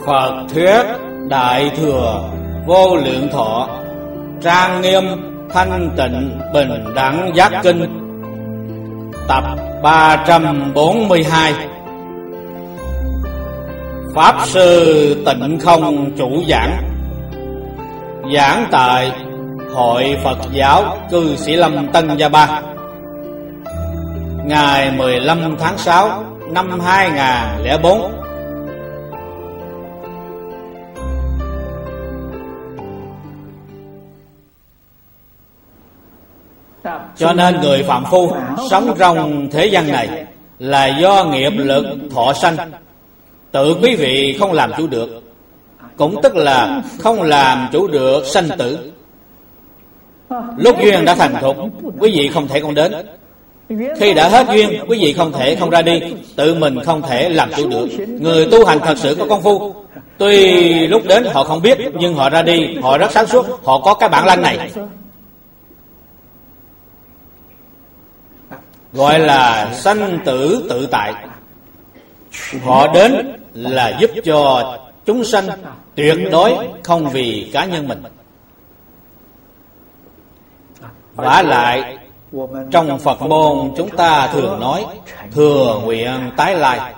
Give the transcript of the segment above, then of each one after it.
Phật thuyết Đại Thừa Vô Lượng Thọ Trang Nghiêm Thanh Tịnh Bình Đẳng Giác Kinh tập 342. Pháp Sư Tịnh Không chủ giảng. Giảng tại Hội Phật giáo Cư Sĩ Lâm Tân Gia Ba, ngày 15 tháng 6 năm 2004. Cho nên người phạm phu sống trong thế gian này là do nghiệp lực thọ sanh, tự quý vị không làm chủ được, cũng tức là không làm chủ được sanh tử. Lúc duyên đã thành thục, quý vị không thể không đến. Khi đã hết duyên, quý vị không thể không ra đi, tự mình không thể làm chủ được. Người tu hành thật sự có công phu, tuy lúc đến họ không biết, nhưng họ ra đi, họ rất sáng suốt, họ có cái bản lĩnh này, gọi là sanh tử tự tại. Họ đến là giúp cho chúng sanh, tuyệt đối không vì cá nhân mình. Vả lại trong Phật môn chúng ta thường nói thừa nguyện tái lai,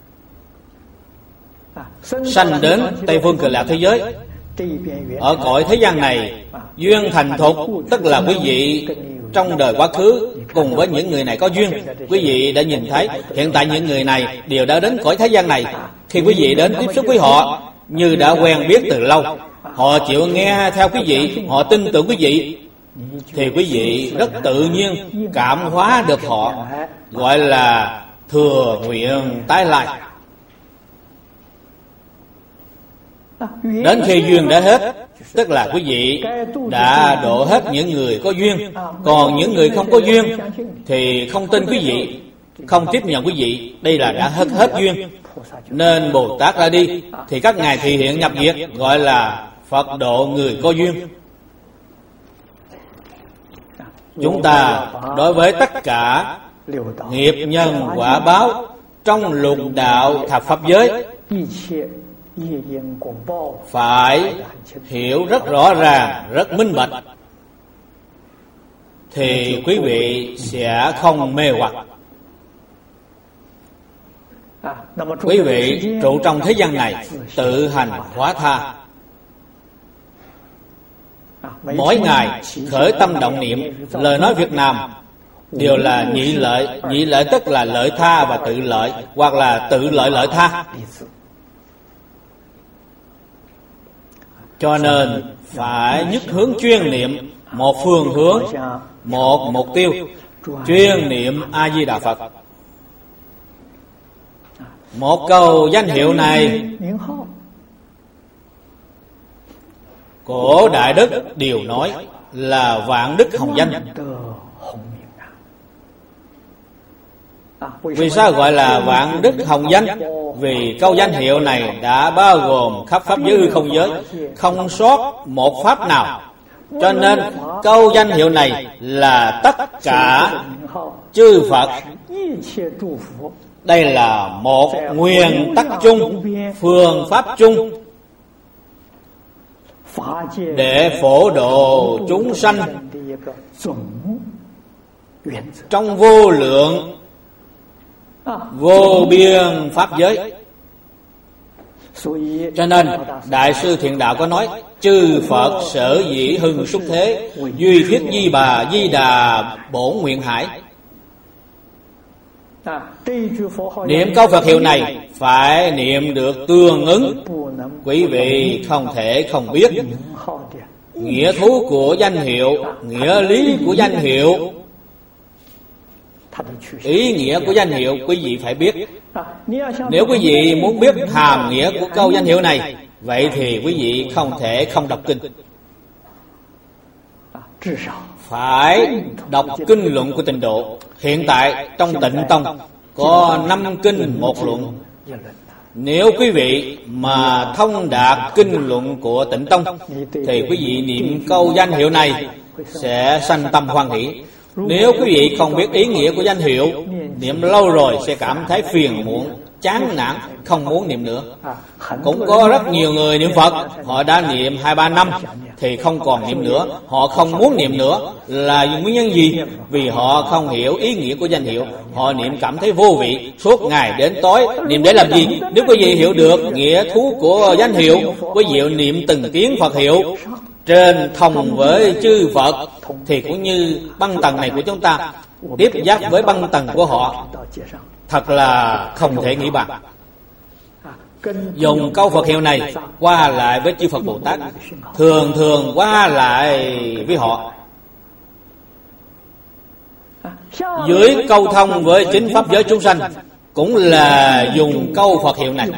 sanh đến Tây Phương Cực Lạc thế giới. Ở cõi thế gian này, duyên thành thục, tức là quý vị trong đời quá khứ cùng với những người này có duyên, quý vị đã nhìn thấy. Hiện tại những người này đều đã đến cõi thế gian này. Khi quý vị đến tiếp xúc với họ như đã quen biết từ lâu, họ chịu nghe theo quý vị, họ tin tưởng quý vị, thì quý vị rất tự nhiên cảm hóa được họ, gọi là thừa nguyện tái lai. Đến khi duyên đã hết, tức là quý vị đã độ hết những người có duyên, còn những người không có duyên thì không tin quý vị, không tiếp nhận quý vị, đây là đã hết duyên. Nên Bồ Tát ra đi thì các ngài thị hiện nhập diệt, gọi là Phật độ người có duyên. Chúng ta đối với tất cả nghiệp nhân quả báo trong lục đạo thập pháp giới phải hiểu rất rõ ràng, rất minh bạch, thì quý vị sẽ không mê hoặc. Quý vị trụ trong thế gian này tự hành hóa tha, mỗi ngày khởi tâm động niệm, lời nói Việt Nam đều là nhị lợi. Nhị lợi tức là lợi tha và tự lợi, hoặc là tự lợi lợi tha. Cho nên phải nhất hướng chuyên niệm, một phương hướng, một mục tiêu, chuyên niệm A Di Đà Phật. Một câu danh hiệu này cổ đại đức đều nói là vạn đức hồng danh. Vì sao gọi là vạn đức hồng danh? Vì câu danh hiệu này đã bao gồm khắp pháp giới hư không giới, không sót một pháp nào. Cho nên câu danh hiệu này là tất cả chư Phật. Đây là một nguyên tắc chung, phương pháp chung để phổ độ chúng sanh trong vô lượng vô biên pháp giới. Cho nên Đại sư Thiện Đạo có nói chư Phật sở dĩ hưng xuất thế, duy thiết di bà di đà bổn nguyện hải. Niệm câu Phật hiệu này phải niệm được tương ứng. Quý vị không thể không biết nghĩa thú của danh hiệu, nghĩa lý của danh hiệu, ý nghĩa của danh hiệu quý vị phải biết. Nếu quý vị muốn biết hàm nghĩa của câu danh hiệu này, vậy thì quý vị không thể không đọc kinh. Phải đọc kinh luận của Tịnh Độ. Hiện tại trong Tịnh Tông có 5 kinh 1 luận. Nếu quý vị mà thông đạt kinh luận của Tịnh Tông thì quý vị niệm câu danh hiệu này sẽ sanh tâm hoan hỷ. Nếu quý vị không biết ý nghĩa của danh hiệu, niệm lâu rồi sẽ cảm thấy phiền muộn, chán nản, không muốn niệm nữa. Cũng có rất nhiều người niệm Phật, họ đã niệm 2-3 năm thì không còn niệm nữa, họ không muốn niệm nữa. Là nguyên nhân gì? Vì họ không hiểu ý nghĩa của danh hiệu, họ niệm cảm thấy vô vị, suốt ngày đến tối niệm để làm gì? Nếu quý vị hiểu được nghĩa thú của danh hiệu, quý vị niệm từng tiếng Phật hiệu trên thông với chư Phật, thì cũng như băng tầng này của chúng ta tiếp giáp với băng tầng của họ, thật là không thể nghĩ bàn. Dùng câu Phật hiệu này qua lại với chư Phật Bồ Tát, thường qua lại với họ. Dưới câu thông với chính pháp giới chúng sanh cũng là dùng câu Phật hiệu này.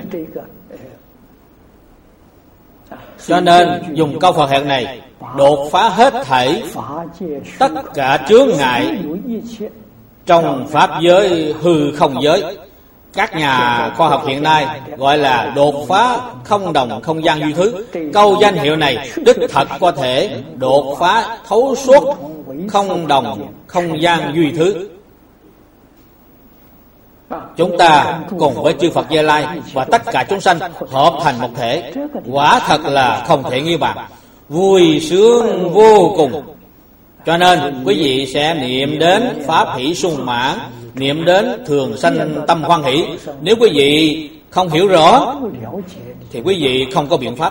Cho nên dùng câu Phật hiệu này đột phá hết thảy tất cả chướng ngại trong pháp giới, hư không giới. Các nhà khoa học hiện nay gọi là đột phá không đồng không gian duy thứ. Câu danh hiệu này đích thật có thể đột phá thấu suốt không đồng không gian duy thứ. Chúng ta cùng với chư Phật Như Lai và tất cả chúng sanh hợp thành một thể, quả thật là không thể nghi bàn, vui sướng vô cùng. Cho nên quý vị sẽ niệm đến pháp hỷ sung mãn, niệm đến thường sanh tâm hoan hỷ. Nếu quý vị không hiểu rõ thì quý vị không có biện pháp.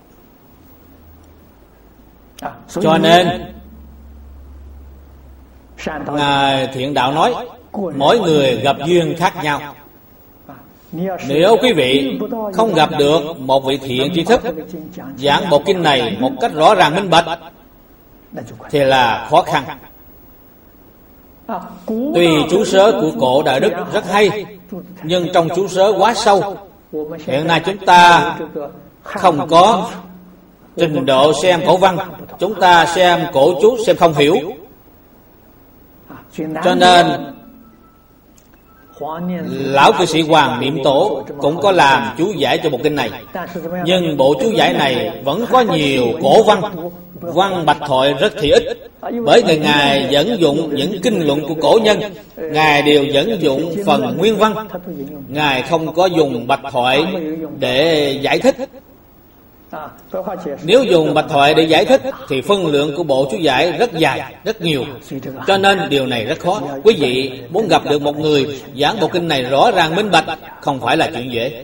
Cho nên Ngài Thiện Đạo nói mỗi người gặp duyên khác nhau. Nếu quý vị không gặp được một vị thiện tri thức giảng bộ kinh này một cách rõ ràng minh bạch thì là khó khăn. Tuy chú sớ của cổ Đại Đức rất hay, nhưng trong chú sớ quá sâu. Hiện nay chúng ta không có trình độ xem cổ văn, chúng ta xem cổ chú xem không hiểu. Cho nên Lão cư sĩ Hoàng Niệm Tổ cũng có làm chú giải cho bộ kinh này, nhưng bộ chú giải này vẫn có nhiều cổ văn, văn bạch thoại rất thì ít. Bởi vì Ngài dẫn dụng những kinh luận của cổ nhân, Ngài đều dẫn dụng phần nguyên văn, Ngài không có dùng bạch thoại để giải thích. Nếu dùng bạch thoại để giải thích thì phân lượng của bộ chú giải rất dài, rất nhiều. Cho nên điều này rất khó. Quý vị muốn gặp được một người giảng bộ kinh này rõ ràng minh bạch không phải là chuyện dễ.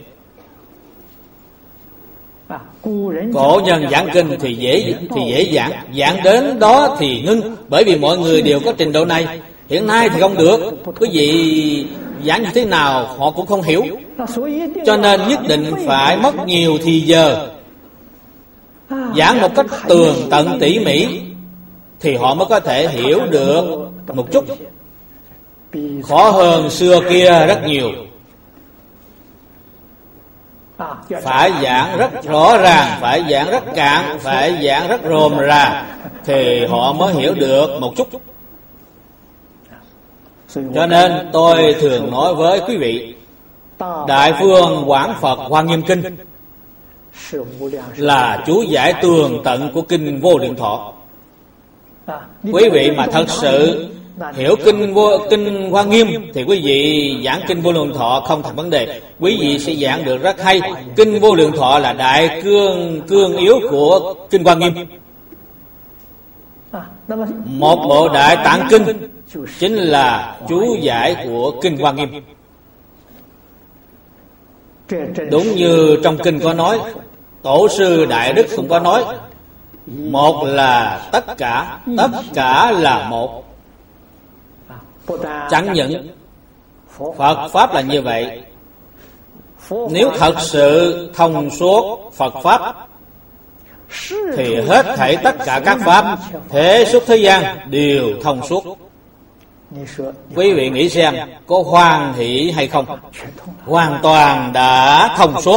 Cổ nhân giảng kinh thì dễ giảng đến đó thì ngưng, bởi vì mọi người đều có trình độ này. Hiện nay thì không được, quý vị giảng như thế nào họ cũng không hiểu. Cho nên nhất định phải mất nhiều thì giờ, giảng một cách tường tận tỉ mỉ thì họ mới có thể hiểu được một chút. Khó hơn xưa kia rất nhiều. Phải giảng rất rõ ràng, phải giảng rất cạn, phải giảng rất rôm rà thì họ mới hiểu được một chút. Cho nên tôi thường nói với quý vị, Đại Phương Quảng Phật Hoa Nghiêm Kinh là chú giải tường tận của kinh Vô Lượng Thọ. Quý vị mà thật sự hiểu kinh Hoa Nghiêm thì quý vị giảng kinh Vô Lượng Thọ không thành vấn đề, quý vị sẽ giảng được rất hay. Kinh Vô Lượng Thọ là đại cương yếu của kinh Hoa Nghiêm. Một bộ Đại Tạng Kinh chính là chú giải của kinh Hoa Nghiêm. Đúng như trong kinh có nói, Tổ sư Đại Đức cũng có nói, một là tất cả là một. Chẳng những Phật Pháp là như vậy, nếu thật sự thông suốt Phật Pháp thì hết thảy tất cả các Pháp thế xuất thế gian đều thông suốt. Quý vị nghĩ xem có hoan hỷ hay không? Hoàn toàn đã thông suốt.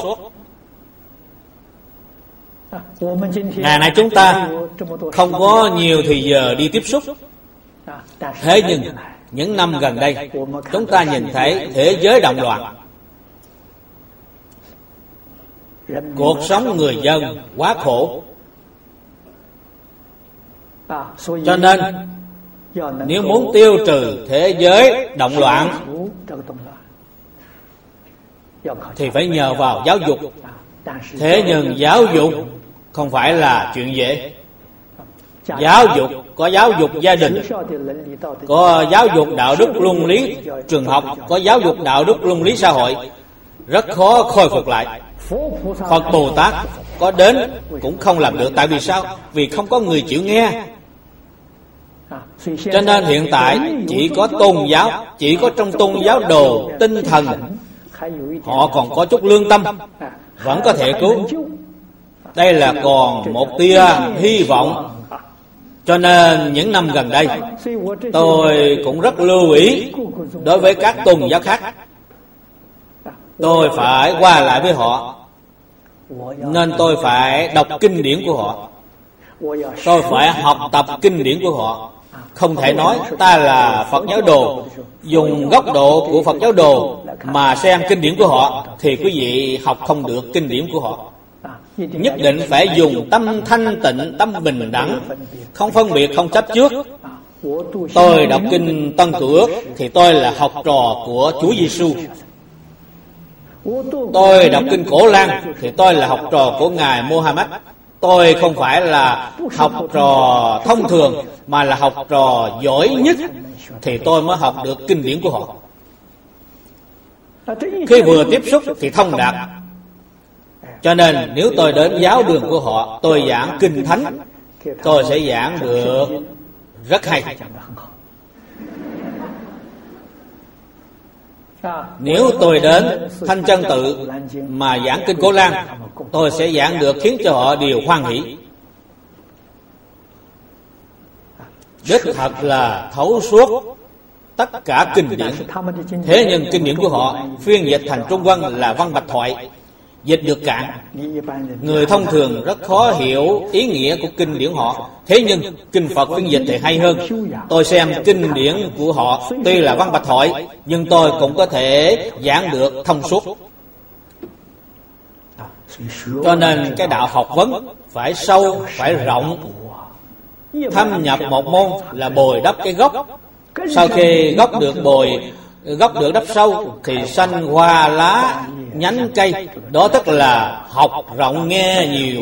Ngày nay chúng ta không có nhiều thì giờ đi tiếp xúc. Thế nhưng những năm gần đây chúng ta nhìn thấy thế giới động loạn, cuộc sống người dân quá khổ. Cho nên nếu muốn tiêu trừ thế giới động loạn thì phải nhờ vào giáo dục. Thế nhưng giáo dục không phải là chuyện dễ. Giáo dục có giáo dục gia đình, có giáo dục đạo đức luân lý trường học, có giáo dục đạo đức luân lý xã hội, rất khó khôi phục lại. Phật Bồ Tát có đến cũng không làm được. Tại vì sao? Vì không có người chịu nghe. Cho nên hiện tại chỉ có tôn giáo, chỉ có trong tôn giáo đồ tinh thần họ còn có chút lương tâm, vẫn có thể cứu. Đây là còn một tia hy vọng. Cho nên những năm gần đây tôi cũng rất lưu ý đối với các tôn giáo khác. Tôi phải qua lại với họ, nên tôi phải đọc kinh điển của họ, tôi phải học tập kinh điển của họ. Không thể nói ta là Phật giáo đồ, dùng góc độ của Phật giáo đồ mà xem kinh điển của họ thì quý vị học không được kinh điển của họ. Nhất định phải dùng tâm thanh tịnh, tâm bình đẳng, không phân biệt, không chấp trước. Tôi đọc kinh Tân Cựu Ước thì tôi là học trò của Chúa Giêsu. Tôi đọc kinh Cổ Lan thì tôi là học trò của Ngài Muhammad. Tôi không phải là học trò thông thường, mà là học trò giỏi nhất thì tôi mới học được kinh điển của họ. Khi vừa tiếp xúc thì thông đạt. Cho nên nếu tôi đến giáo đường của họ, tôi giảng kinh thánh, tôi sẽ giảng được rất hay. Nếu tôi đến Thanh Chân Tự mà giảng kinh Cổ Lan, tôi sẽ giảng được khiến cho họ đều hoan hỷ. Đích thật là thấu suốt tất cả kinh điển. Thế nhưng kinh điển của họ phiên dịch thành Trung Văn là văn bạch thoại, dịch được cạn. Người thông thường rất khó hiểu ý nghĩa của kinh điển họ. Thế nhưng kinh Phật phiên dịch thì hay hơn. Tôi xem kinh điển của họ tuy là văn bạch thoại, nhưng tôi cũng có thể giảng được thông suốt. Cho nên cái đạo học vấn phải sâu, phải rộng. Thâm nhập một môn là bồi đắp cái gốc. Sau khi gốc được đắp sâu thì sanh hoa lá nhánh cây. Đó tức là học rộng nghe nhiều.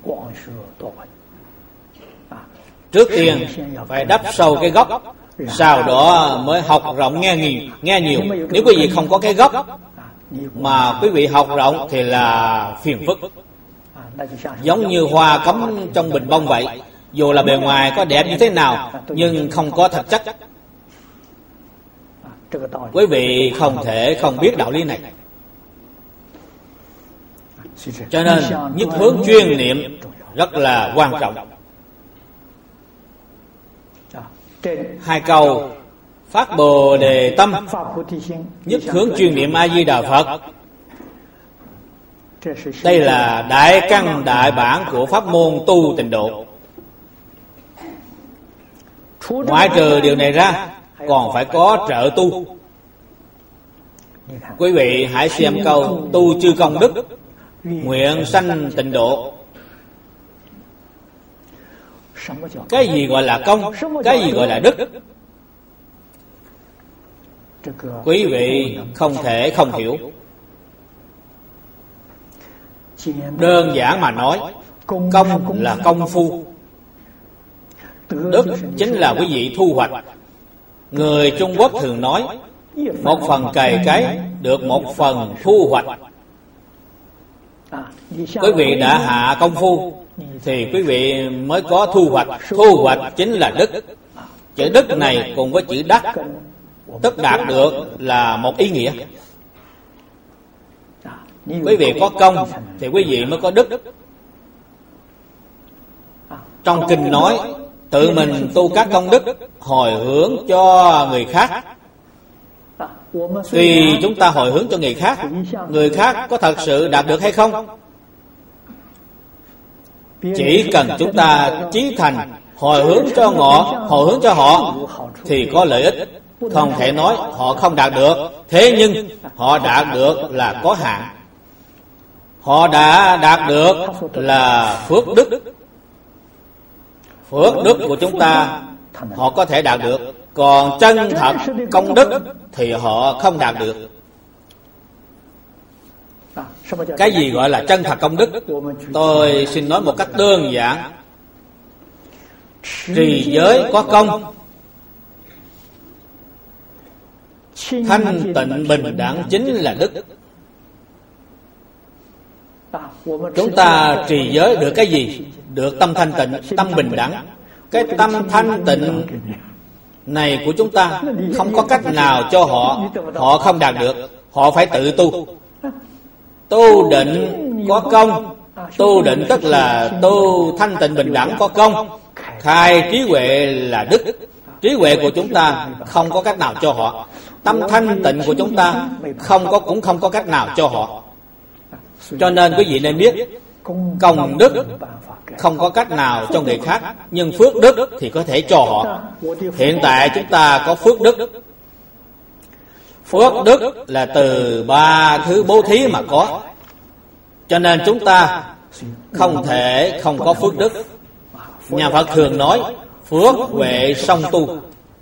Trước tiên phải đắp sâu cái gốc, sau đó mới học rộng nghe nhiều. Nếu quý vị không có cái gốc mà quý vị học rộng thì là phiền phức. Giống như hoa cắm trong bình bông vậy, dù là bề ngoài có đẹp như thế nào nhưng không có thực chất. Quý vị không thể không biết đạo lý này. Cho nên nhất hướng chuyên niệm rất là quan trọng. Hai câu phát Bồ Đề tâm, nhất hướng chuyên niệm A Di Đà Phật. Đây là đại căn đại bản của pháp môn tu tịnh độ. Ngoại trừ điều này ra còn phải có trợ tu. Quý vị hãy xem câu tu chư công đức, nguyện sanh tịnh độ. Cái gì gọi là công, cái gì gọi là đức, quý vị không thể không hiểu. Đơn giản mà nói, công là công phu, đức chính là quý vị thu hoạch. Người Trung Quốc thường nói một phần cày cấy được một phần thu hoạch. Quý vị đã hạ công phu thì quý vị mới có thu hoạch. Thu hoạch chính là đức. Chữ đức này cùng với chữ đắc, tức đạt được là một ý nghĩa. Quý vị có công thì quý vị mới có đức. Trong kinh nói tự mình tu các công đức hồi hướng cho người khác. Tuy chúng ta hồi hướng cho người khác có thật sự đạt được hay không? Chỉ cần chúng ta chí thành hồi hướng cho họ thì có lợi ích. Không thể nói họ không đạt được. Thế nhưng họ đạt được là có hạn. Họ đã đạt được là phước đức. Phước đức của chúng ta họ có thể đạt được, còn chân thật công đức thì họ không đạt được. Cái gì gọi là chân thật công đức? Tôi xin nói một cách đơn giản. Trì giới có công, thanh tịnh bình đẳng chính là đức. Chúng ta trì giới được cái gì? Được tâm thanh tịnh, tâm bình đẳng. Cái tâm thanh tịnh này của chúng ta không có cách nào cho họ không đạt được. Họ phải tự tu. Tu định có công. Tu định tức là tu thanh tịnh bình đẳng có công. Khai trí huệ là đức. Trí huệ của chúng ta không có cách nào cho họ. Tâm thanh tịnh của chúng ta cũng không có cách nào cho họ. Cho nên quý vị nên biết, công đức không có cách nào cho người khác, nhưng phước đức thì có thể cho họ. Hiện tại chúng ta có phước đức. Phước đức là từ 3 thứ bố thí mà có. Cho nên chúng ta không thể không có phước đức. Nhà Phật thường nói phước huệ song tu.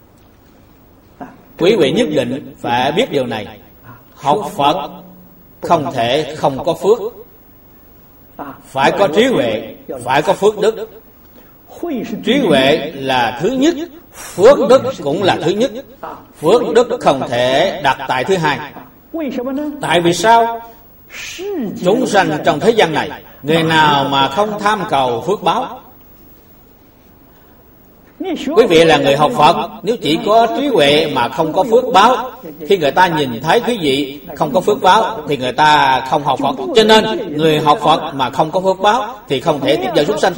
Quý vị nhất định phải biết điều này. Học Phật không thể không có phước. Phải có trí huệ, phải có phước đức. Trí huệ là thứ nhất, phước đức cũng là thứ nhất. Phước đức không thể đặt tại thứ hai. Tại vì sao? Chúng sanh trong thế gian này, người nào mà không tham cầu phước báo? Quý vị là người học Phật, nếu chỉ có trí huệ mà không có phước báo, khi người ta nhìn thấy quý vị không có phước báo thì người ta không học Phật. Cho nên người học Phật mà không có phước báo thì không thể tiếp dẫn chúng sanh.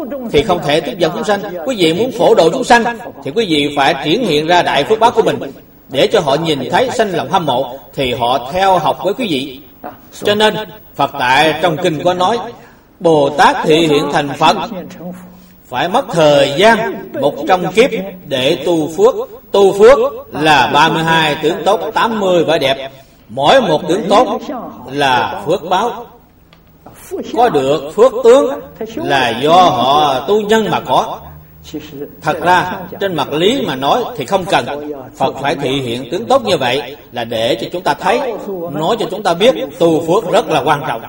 Quý vị muốn phổ độ chúng sanh thì quý vị phải triển hiện ra đại phước báo của mình, để cho họ nhìn thấy sanh lòng hâm mộ thì họ theo học với quý vị. Cho nên Phật tại trong kinh có nói, Bồ Tát thị hiện thành Phật phải mất thời gian 100 kiếp để tu phước. Tu phước là 32 tướng tốt, 80 vẻ đẹp. Mỗi một tướng tốt là phước báo. Có được phước tướng là do họ tu nhân mà có. Thật ra trên mặt lý mà nói thì không cần. Phật phải thị hiện tướng tốt như vậy là để cho chúng ta thấy, nói cho chúng ta biết tu phước rất là quan trọng.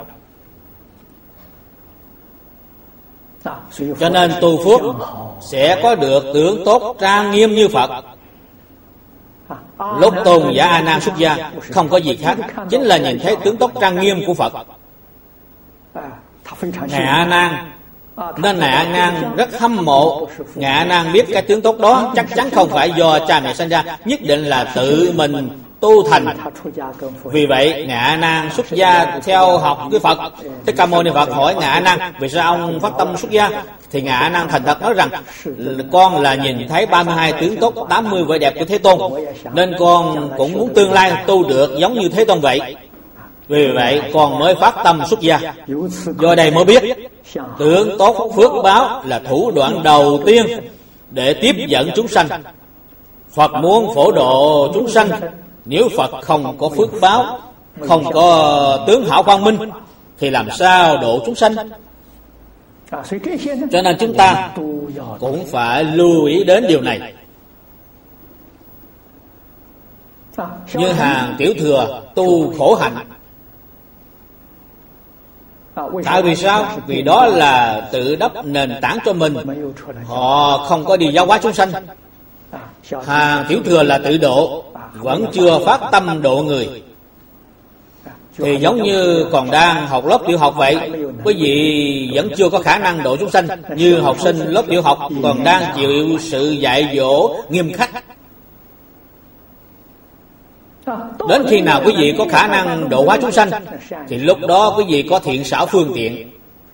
Cho nên tu phước sẽ có được tướng tốt trang nghiêm như Phật. Lúc tôn giả A Nan xuất gia không có gì khác, chính là nhìn thấy tướng tốt trang nghiêm của Phật. Ngài A Nan, nên Ngài A Nan rất hâm mộ. Ngài A Nan biết cái tướng tốt đó chắc chắn không phải do cha mẹ sinh ra, nhất định là tự mình tu thành. Vì vậy Ngài A Nan xuất gia theo học với Phật. Thích Ca Mâu Ni Phật hỏi Ngài A Nan, vì sao ông phát tâm xuất gia? Thì Ngài A Nan thành thật nói rằng, con là nhìn thấy 32 tướng tốt, 80 vẻ đẹp của Thế Tôn, nên con cũng muốn tương lai tu được giống như Thế Tôn vậy. Vì vậy con mới phát tâm xuất gia. Do đây mới biết tướng tốt phước báo là thủ đoạn đầu tiên để tiếp dẫn chúng sanh. Phật muốn phổ độ chúng sanh, nếu Phật không có phước báo, không có tướng hảo quang minh thì làm sao độ chúng sanh? Cho nên chúng ta cũng phải lưu ý đến điều này. Như hàng tiểu thừa tu khổ hạnh. Tại vì sao? Vì đó là tự đắp nền tảng cho mình. Họ không có đi giáo hóa chúng sanh. Hàng tiểu thừa là tự độ, vẫn chưa phát tâm độ người, thì giống như còn đang học lớp tiểu học vậy. Quý vị vẫn chưa có khả năng độ chúng sanh. Như học sinh lớp tiểu học còn đang chịu sự dạy dỗ nghiêm khắc. Đến khi nào quý vị có khả năng độ hóa chúng sanh thì lúc đó quý vị có thiện xảo phương tiện.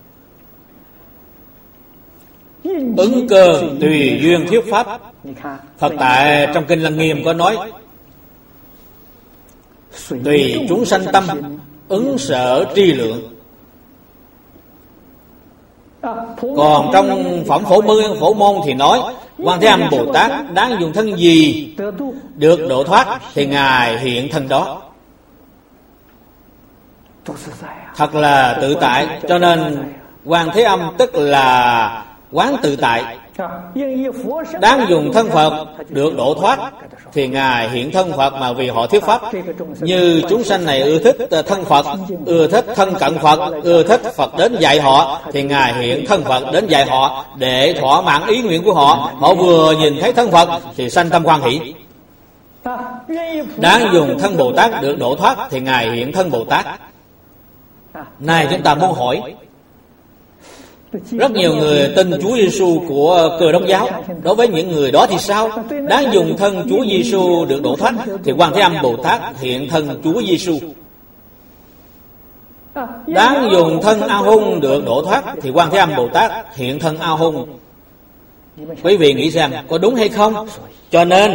Ứng cơ tùy duyên thuyết pháp. Phật tại trong kinh Lăng Nghiêm có nói, tùy chúng sanh tâm, ứng sở tri lượng. Còn trong phẩm Phổ Môn thì nói, Quan Thế Âm Bồ Tát đáng dùng thân gì được độ thoát thì Ngài hiện thân đó. Thật là tự tại. Cho nên Quan Thế Âm tức là quán tự tại. Đáng dùng thân Phật được độ thoát thì Ngài hiện thân Phật mà vì họ thuyết pháp. Như chúng sanh này ưa thích thân Phật, ưa thích thân cận Phật, ưa thích Phật đến dạy họ, thì Ngài hiện thân Phật đến dạy họ để thỏa mãn ý nguyện của họ. Họ vừa nhìn thấy thân Phật thì sanh tâm hoan hỷ. Đáng dùng thân Bồ Tát được độ thoát thì Ngài hiện thân Bồ Tát. Này chúng ta muốn hỏi, rất nhiều người tin Chúa Giêsu của Cơ Đốc giáo, đối với những người đó thì sao? Đáng dùng thân Chúa Giêsu được độ thoát thì Quan Thế Âm Bồ Tát hiện thân Chúa Giêsu. Đáng dùng thân A Hung được độ thoát thì Quan Thế Âm Bồ Tát hiện thân A Hung. Quý vị nghĩ xem có đúng hay không? Cho nên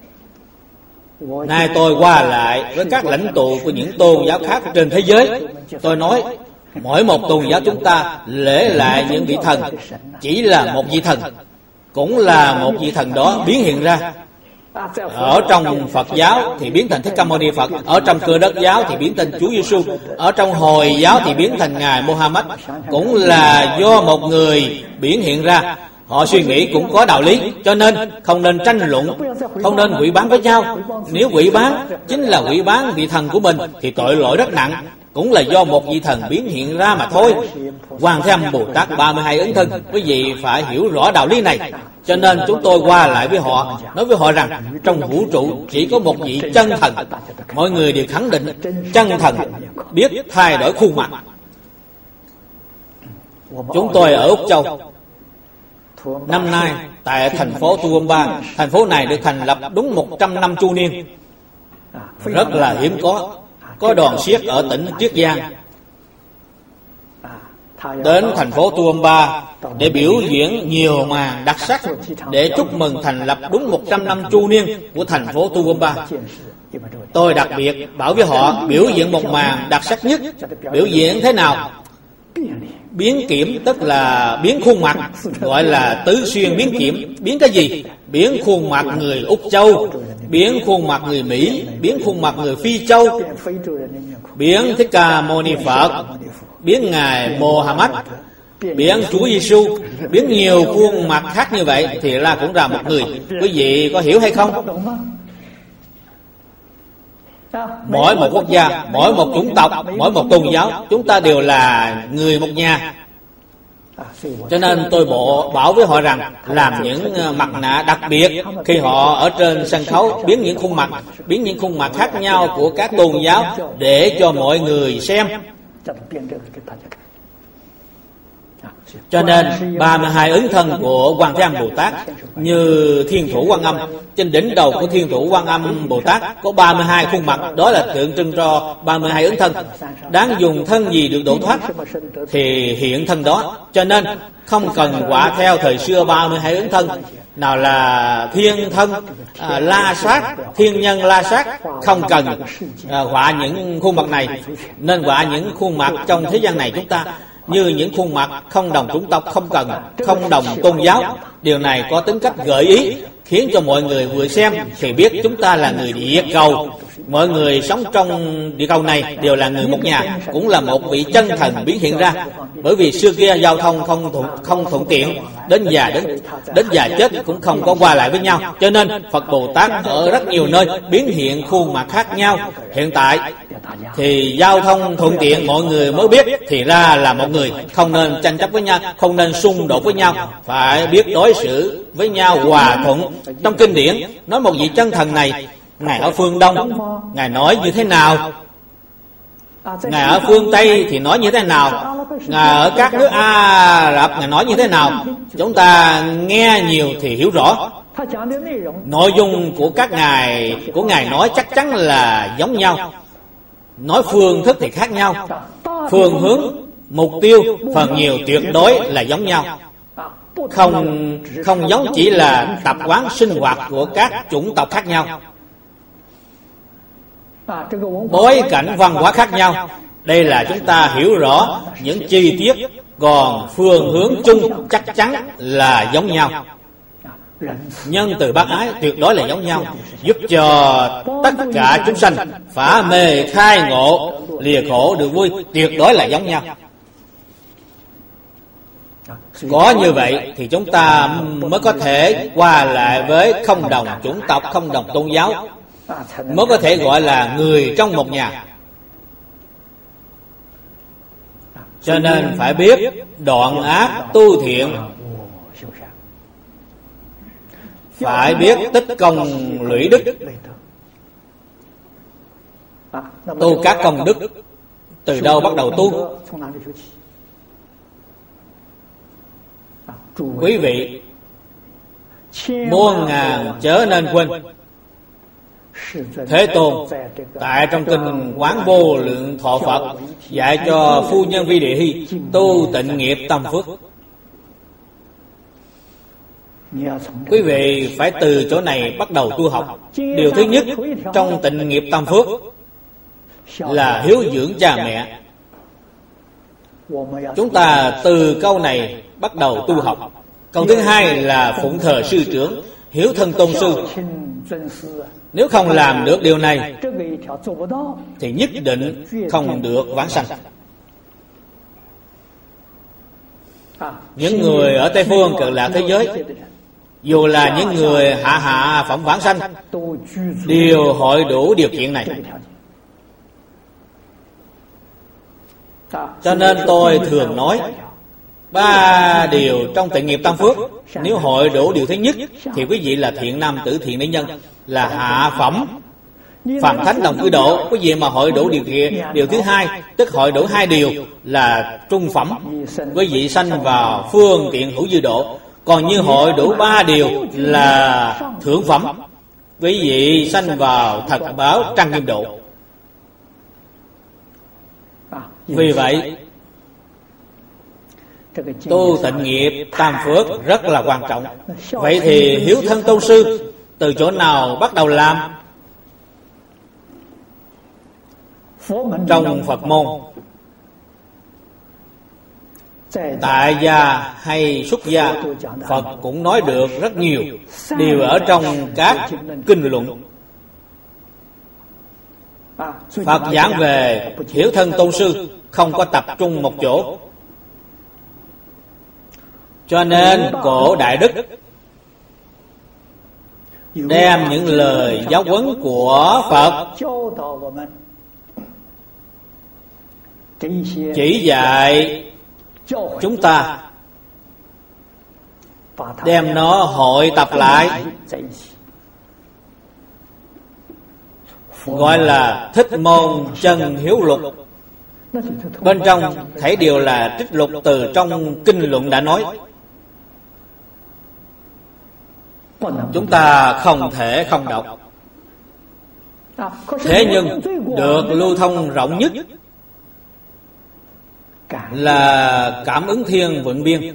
nay tôi qua lại với các lãnh tụ của những tôn giáo khác trên thế giới, tôi nói mỗi một tôn giáo chúng ta lễ lại những vị thần chỉ là một vị thần, cũng là một vị thần đó biến hiện ra. Ở trong Phật giáo thì biến thành Thích Ca Mâu Ni Phật, ở trong Cơ Đốc giáo thì biến thành Chúa Giêsu, ở trong Hồi giáo thì biến thành Ngài Muhammad, cũng là do một người biến hiện ra. Họ suy nghĩ cũng có đạo lý, cho nên không nên tranh luận, không nên quỷ bán với nhau. Nếu quỷ bán chính là quỷ bán vị thần của mình thì tội lỗi rất nặng, cũng là do một vị thần biến hiện ra mà thôi. Quan Thế Âm Bồ Tát 32 ứng thân, quý vị phải hiểu rõ đạo lý này. Cho nên chúng tôi qua lại với họ, nói với họ rằng trong vũ trụ chỉ có một vị chân thần. Mọi người đều khẳng định chân thần biết thay đổi khuôn mặt. Chúng tôi ở Úc Châu, năm nay tại thành phố Tuomba, thành phố này được thành lập đúng 100 năm chu niên, rất là hiếm có đoàn xiếc ở tỉnh Triết Giang đến thành phố Tuomba để biểu diễn nhiều màn đặc sắc để chúc mừng thành lập đúng 100 năm chu niên của thành phố Tuomba. Tôi đặc biệt bảo với họ biểu diễn một màn đặc sắc nhất. Biểu diễn thế nào? Biến kiểm, tức là biến khuôn mặt, gọi là tứ xuyên biến kiểm. Biến cái gì? Biến khuôn mặt người Úc Châu, biến khuôn mặt người Mỹ, biến khuôn mặt người Phi Châu, biến Thích Ca Mâu Ni Phật, biến Ngài Muhammad, biến Chúa Giêsu, biến nhiều khuôn mặt khác như vậy thì ra cũng là một người. Quý vị có hiểu hay không? Mỗi một quốc gia, mỗi một chủng tộc, mỗi một tôn giáo, chúng ta đều là người một nhà. Cho nên tôi bảo với họ rằng làm những mặt nạ đặc biệt khi họ ở trên sân khấu, biến những khuôn mặt khác nhau của các tôn giáo để cho mọi người xem. Cho nên 32 ứng thân của Quan Thế Âm Bồ Tát như Thiên Thủ Quan Âm. Trên đỉnh đầu của Thiên Thủ Quan Âm Bồ Tát có 32 khuôn mặt, đó là tượng trưng cho 32 ứng thân. Đáng dùng thân gì được độ thoát thì hiện thân đó. Cho nên không cần quả theo thời xưa 32 ứng thân, nào là thiên thân, la sát, thiên nhân la sát, không cần họa những khuôn mặt này. Nên họa những khuôn mặt trong thế gian này chúng ta như những khuôn mặt không đồng chủng tộc, không đồng tôn giáo. Điều này có tính cách gợi ý, khiến cho mọi người vừa xem thì biết chúng ta là người địa cầu. Mọi người sống trong địa cầu này đều là người một nhà, cũng là một vị chân thần biến hiện ra. Bởi vì xưa kia giao thông không thuận tiện, đến già chết cũng không có qua lại với nhau, cho nên Phật Bồ Tát ở rất nhiều nơi biến hiện khuôn mặt khác nhau. Hiện tại thì giao thông thuận tiện, mọi người mới biết thì ra là một người. Không nên tranh chấp với nhau, không nên xung đột với nhau, phải biết đối xử với nhau hòa thuận. Trong kinh điển nói một vị chân thần này, Ngài ở phương Đông, Ngài nói như thế nào? Ngài ở phương Tây thì nói như thế nào? Ngài ở các nước Ả Rập Ngài nói như thế nào? Chúng ta nghe nhiều thì hiểu rõ. Nội dung của Ngài nói chắc chắn là giống nhau. Nói phương thức thì khác nhau. Phương hướng, mục tiêu, phần nhiều tuyệt đối là giống nhau. Không giống chỉ là tập quán sinh hoạt của các chủng tộc khác nhau, bối cảnh văn hóa khác nhau. Đây là chúng ta hiểu rõ những chi tiết, còn phương hướng chung chắc chắn là giống nhau. Nhân từ bác ái tuyệt đối là giống nhau, giúp cho tất cả chúng sanh phá mê khai ngộ, lìa khổ được vui, tuyệt đối là giống nhau. Có như vậy thì chúng ta mới có thể qua lại với không đồng chủng tộc, không đồng tôn giáo, mới có thể gọi là người trong một nhà. Cho nên phải biết đoạn ác tu thiện, phải biết tích công lũy đức, tu các công đức. Từ đâu bắt đầu tu? Quý vị muôn ngàn chớ nên quên, Thế Tôn tại trong kinh Quán Vô Lượng Thọ Phật dạy cho phu nhân Vi Địa Hy tu tịnh nghiệp tâm phước. Quý vị phải từ chỗ này bắt đầu tu học. Điều thứ nhất trong tịnh nghiệp tâm phước là hiếu dưỡng cha mẹ. Chúng ta từ câu này bắt đầu tu học. Câu thứ hai là phụng thờ sư trưởng, hiếu thân tôn sư. Nếu không làm được điều này thì nhất định không được vãng sanh. Những người ở Tây Phương Cực Lạc thế giới, dù là những người hạ phẩm vãng sanh, đều hội đủ điều kiện này. Cho nên tôi thường nói 3 điều trong tịnh nghiệp tam phước. Nếu hội đủ điều thứ nhất thì quý vị là thiện nam tử, thiện nữ nhân, là hạ phẩm phàm thánh đồng cư độ. Quý vị mà hội đủ điều kiện điều thứ hai, tức hội đủ 2 điều là trung phẩm, quý vị sanh vào phương tiện hữu dư độ. Còn như hội đủ 3 điều là thượng phẩm, quý vị sanh vào thật báo trang nghiêm độ. Vì vậy tu tịnh nghiệp tam phước rất là quan trọng. Vậy thì hiếu thân tôn sư từ chỗ nào bắt đầu làm? Trong Phật môn, tại gia hay xuất gia, Phật cũng nói được rất nhiều, đều ở trong các kinh luận. Phật giảng về hiếu thân tôn sư không có tập trung một chỗ. Cho nên cổ Đại Đức đem những lời giáo huấn của Phật chỉ dạy chúng ta, đem nó hội tập lại, gọi là Thích Môn Chân Hiếu Lục. Bên trong thảy đều là trích lục từ trong kinh luận đã nói. Chúng ta không thể không đọc. Thế nhưng được lưu thông rộng nhất là Cảm Ứng Thiên Vượng Biên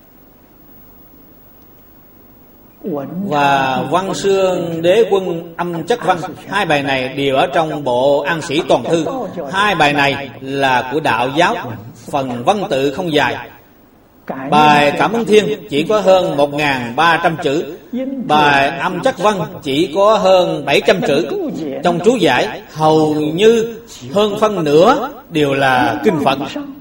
và Văn Xương Đế Quân Âm Chất Văn. 2 bài này đều ở trong bộ An Sĩ Toàn Thư. 2 bài này là của đạo giáo, phần văn tự không dài. Bài Cảm Ứng Thiên chỉ có hơn 1.300 chữ, bài Âm Chất Văn chỉ có hơn 700 chữ. Trong chú giải hầu như hơn phân nửa đều là kinh Phật.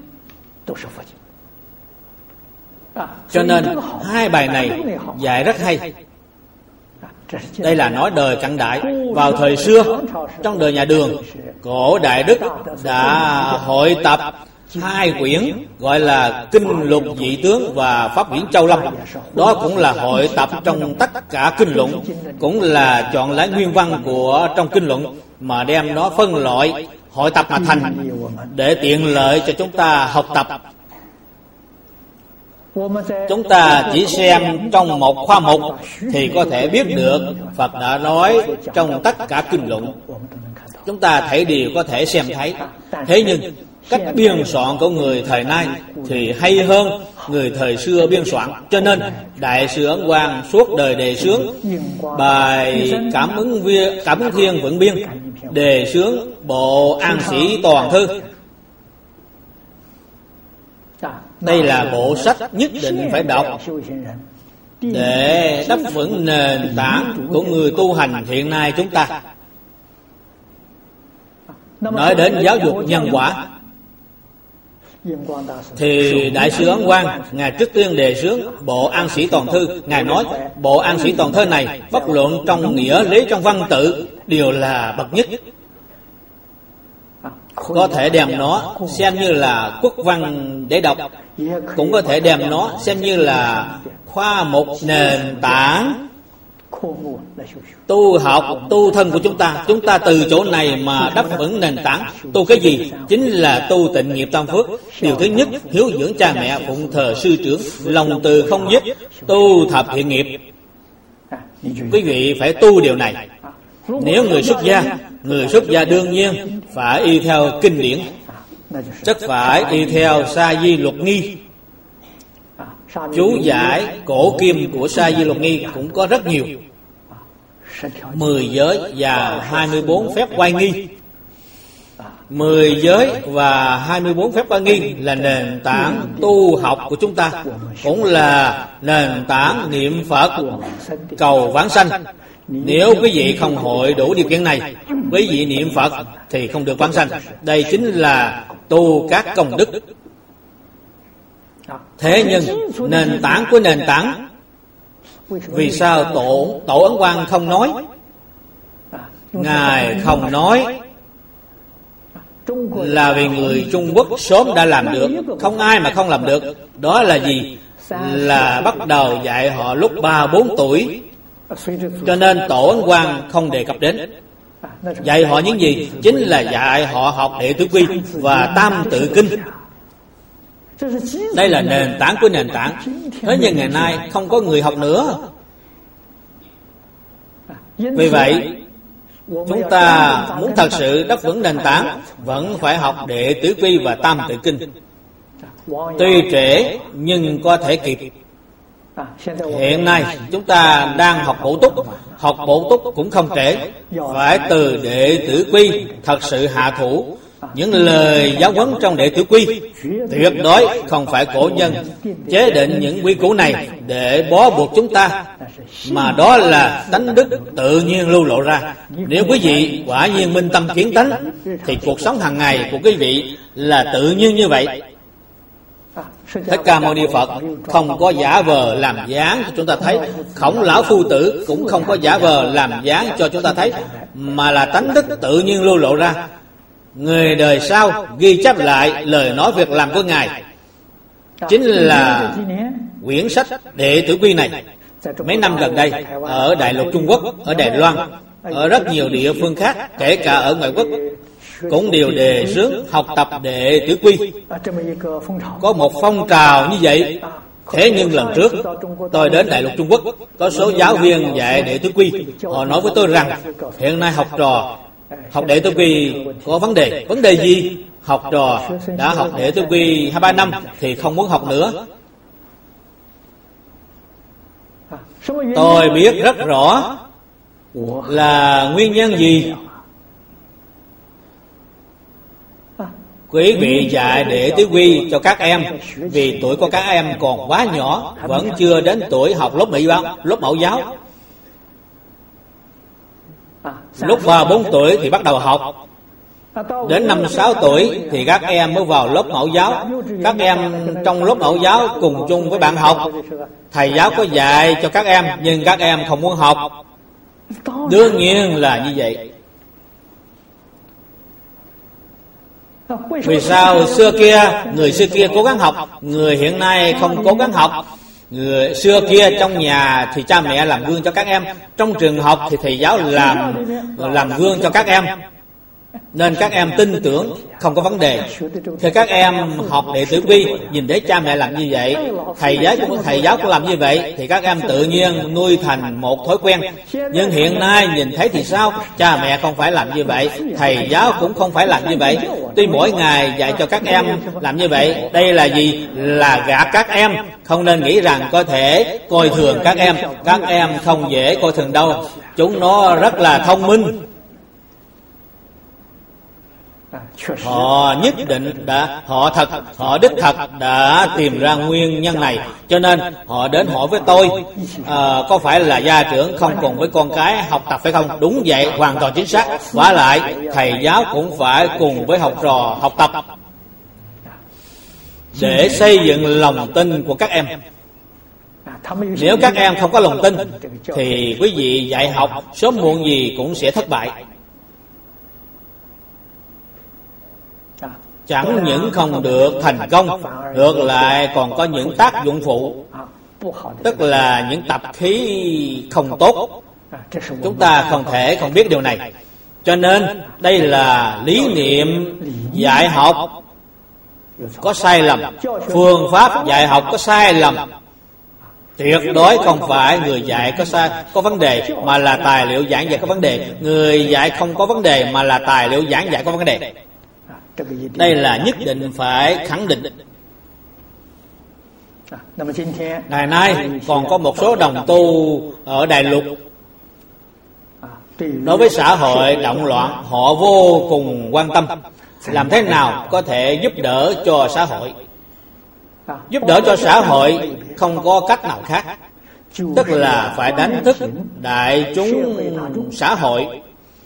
Cho nên 2 bài này dạy rất hay. Đây là nói đời cận đại. Vào thời xưa, trong đời nhà Đường, cổ Đại Đức đã hội tập 2 quyển gọi là Kinh Lục Dị Tướng và Pháp Viễn Châu Lâm. Đó cũng là hội tập trong tất cả kinh luận, cũng là chọn lấy nguyên văn của trong kinh luận mà đem nó phân loại hội tập mà thành, để tiện lợi cho chúng ta học tập. Chúng ta chỉ xem trong một khoa mục thì có thể biết được Phật đã nói trong tất cả kinh luận. Chúng ta thấy đều có thể xem thấy. Thế nhưng cách biên soạn của người thời nay thì hay hơn người thời xưa biên soạn. Cho nên Đại sư Ấn Quang suốt đời đề xướng bài Cảm Ứng Thiên Vượng Biên, đề xướng bộ An Sĩ Toàn Thư. Đây là bộ sách nhất định phải đọc để đắp vững nền tảng của người tu hành hiện nay chúng ta. Nói đến giáo dục nhân quả, thì Đại sư Ấn Quang, Ngài trước tiên đề xướng bộ An Sĩ Toàn Thư. Ngài nói bộ An Sĩ Toàn Thư này bất luận trong nghĩa lý, trong văn tự đều là bậc nhất. Có thể đem nó xem như là quốc văn để đọc, cũng có thể đem nó xem như là khoa mục nền tảng tu học, tu thân của chúng ta. Chúng ta từ chỗ này mà đắp vững nền tảng. Tu cái gì? Chính là tu tịnh nghiệp tam phước. Điều thứ nhất, hiếu dưỡng cha mẹ, phụng thờ sư trưởng, lòng từ không giết, tu thập thiện nghiệp. Quý vị phải tu điều này. Nếu người xuất gia đương nhiên phải y theo kinh điển, chắc phải y theo Sa Di Luật Nghi. Chú giải cổ kim của Sa Di Luật Nghi cũng có rất nhiều, 10 giới và 24 phép oai nghi. 10 giới và 24 phép oai nghi là nền tảng tu học của chúng ta, cũng là nền tảng niệm Phật cầu vãng sanh. Nếu quý vị không hội đủ điều kiện này, quý vị niệm Phật thì không được vãng sanh. Đây chính là tu các công đức. Thế nhưng nền tảng của nền tảng, vì sao Tổ Ấn Quang không nói? Ngài không nói là vì người Trung Quốc sớm đã làm được, không ai mà không làm được. Đó là gì? Là bắt đầu dạy họ lúc 3-4 tuổi, cho nên Tổ Ấn Quang không đề cập đến. Dạy họ những gì? Chính là dạy họ học Đệ Tử Quy và Tam Tự Kinh. Đây là nền tảng của nền tảng. Thế nhưng ngày nay không có người học nữa. Vì vậy, chúng ta muốn thật sự đắp vững nền tảng, vẫn phải học Đệ Tử Quy và Tam Tự Kinh. Tuy trễ nhưng có thể kịp. Hiện nay chúng ta đang học bổ túc. Học bổ túc cũng không trễ. Phải từ Đệ Tử Quy thật sự hạ thủ. Những lời giáo huấn trong Đệ Tử Quy tuyệt đối không phải cổ nhân chế định những quy củ này để bó buộc chúng ta, mà đó là tánh đức tự nhiên lưu lộ ra. Nếu quý vị quả nhiên minh tâm kiến tánh thì cuộc sống hàng ngày của quý vị là tự nhiên như vậy. Thích Ca Mâu Ni Phật không có giả vờ làm dáng cho chúng ta thấy, Khổng Lão Phu Tử cũng không có giả vờ làm dáng cho chúng ta thấy, mà là tánh đức tự nhiên lưu lộ ra. Người đời sau ghi chép lại lời nói việc làm của Ngài, chính là quyển sách Đệ Tử Quy này. Mấy năm gần đây, ở Đại lục Trung Quốc, ở Đài Loan, ở rất nhiều địa phương khác, kể cả ở ngoại quốc, cũng đều đề xướng học tập Đệ Tử Quy. Có một phong trào như vậy. Thế nhưng lần trước tôi đến Đại lục Trung Quốc, có số giáo viên dạy Đệ Tử Quy, họ nói với tôi rằng hiện nay học trò học Đệ Tử Quy có vấn đề. Vấn đề gì? Học trò đã học Đệ Tử Quy 2-3 năm thì không muốn học nữa. Tôi biết rất rõ là nguyên nhân gì. Quý vị dạy Đệ Tử Quy cho các em vì tuổi của các em còn quá nhỏ, vẫn chưa đến tuổi học lớp mẫu giáo. Lúc 3-4 tuổi thì bắt đầu học, đến 5-6 tuổi thì các em mới vào lớp mẫu giáo. Các em trong lớp mẫu giáo cùng chung với bạn học, thầy giáo có dạy cho các em, nhưng các em không muốn học. Đương nhiên là như vậy. Vì sao người xưa kia cố gắng học, người hiện nay không cố gắng học? Người xưa kia trong nhà thì cha mẹ làm gương cho các em, trong trường học thì thầy giáo làm gương cho các em, nên các em tin tưởng không có vấn đề. Khi các em học Đệ Tử Quy, nhìn thấy cha mẹ làm như vậy, thầy giáo cũng làm như vậy, thì các em tự nhiên nuôi thành một thói quen. Nhưng hiện nay nhìn thấy thì sao? Cha mẹ không phải làm như vậy, thầy giáo cũng không phải làm như vậy. Tuy mỗi ngày dạy cho các em làm như vậy, đây là gì? Là gạt các em. Không nên nghĩ rằng có thể coi thường các em. Các em không dễ coi thường đâu. Chúng nó rất là thông minh. Họ nhất định họ đích thật đã tìm ra nguyên nhân này, cho nên họ đến hỏi với tôi, có phải là gia trưởng không cùng với con cái học tập phải không? Đúng vậy, hoàn toàn chính xác. Vả lại thầy giáo cũng phải cùng với học trò học tập. để xây dựng lòng tin của các em. Nếu các em không có lòng tin thì quý vị dạy học sớm muộn gì cũng sẽ thất bại. Chẳng những không được thành công, ngược lại còn có những tác dụng phụ, tức là những tập khí không tốt. Chúng ta không thể không biết điều này. Cho nên đây là lý niệm dạy học có sai lầm, phương pháp dạy học có sai lầm. Tuyệt đối không phải người dạy có vấn đề, mà là tài liệu giảng dạy có vấn đề. Người dạy không có vấn đề, mà là tài liệu giảng dạy có vấn đề. Đây là nhất định phải khẳng định. Ngày nay còn có một số đồng tu ở Đại Lục, đối với xã hội động loạn, họ vô cùng quan tâm làm thế nào có thể giúp đỡ cho xã hội. Giúp đỡ cho xã hội không có cách nào khác, tức là phải đánh thức đại chúng xã hội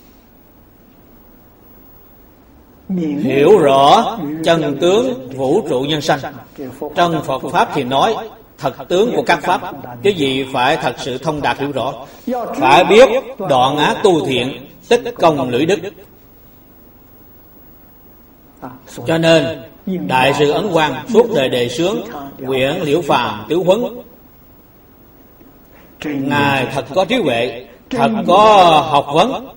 hiểu rõ chân tướng vũ trụ nhân sanh. Trong Phật Pháp thì nói thật tướng của các Pháp, cái gì phải thật sự thông đạt hiểu rõ, phải biết đoạn ác tu thiện, tích công lũy đức. Cho nên Đại sư Ấn Quang suốt đời đề xướng quyển Liễu Phàm Tứ Huấn. Ngài thật có trí huệ, thật có học vấn,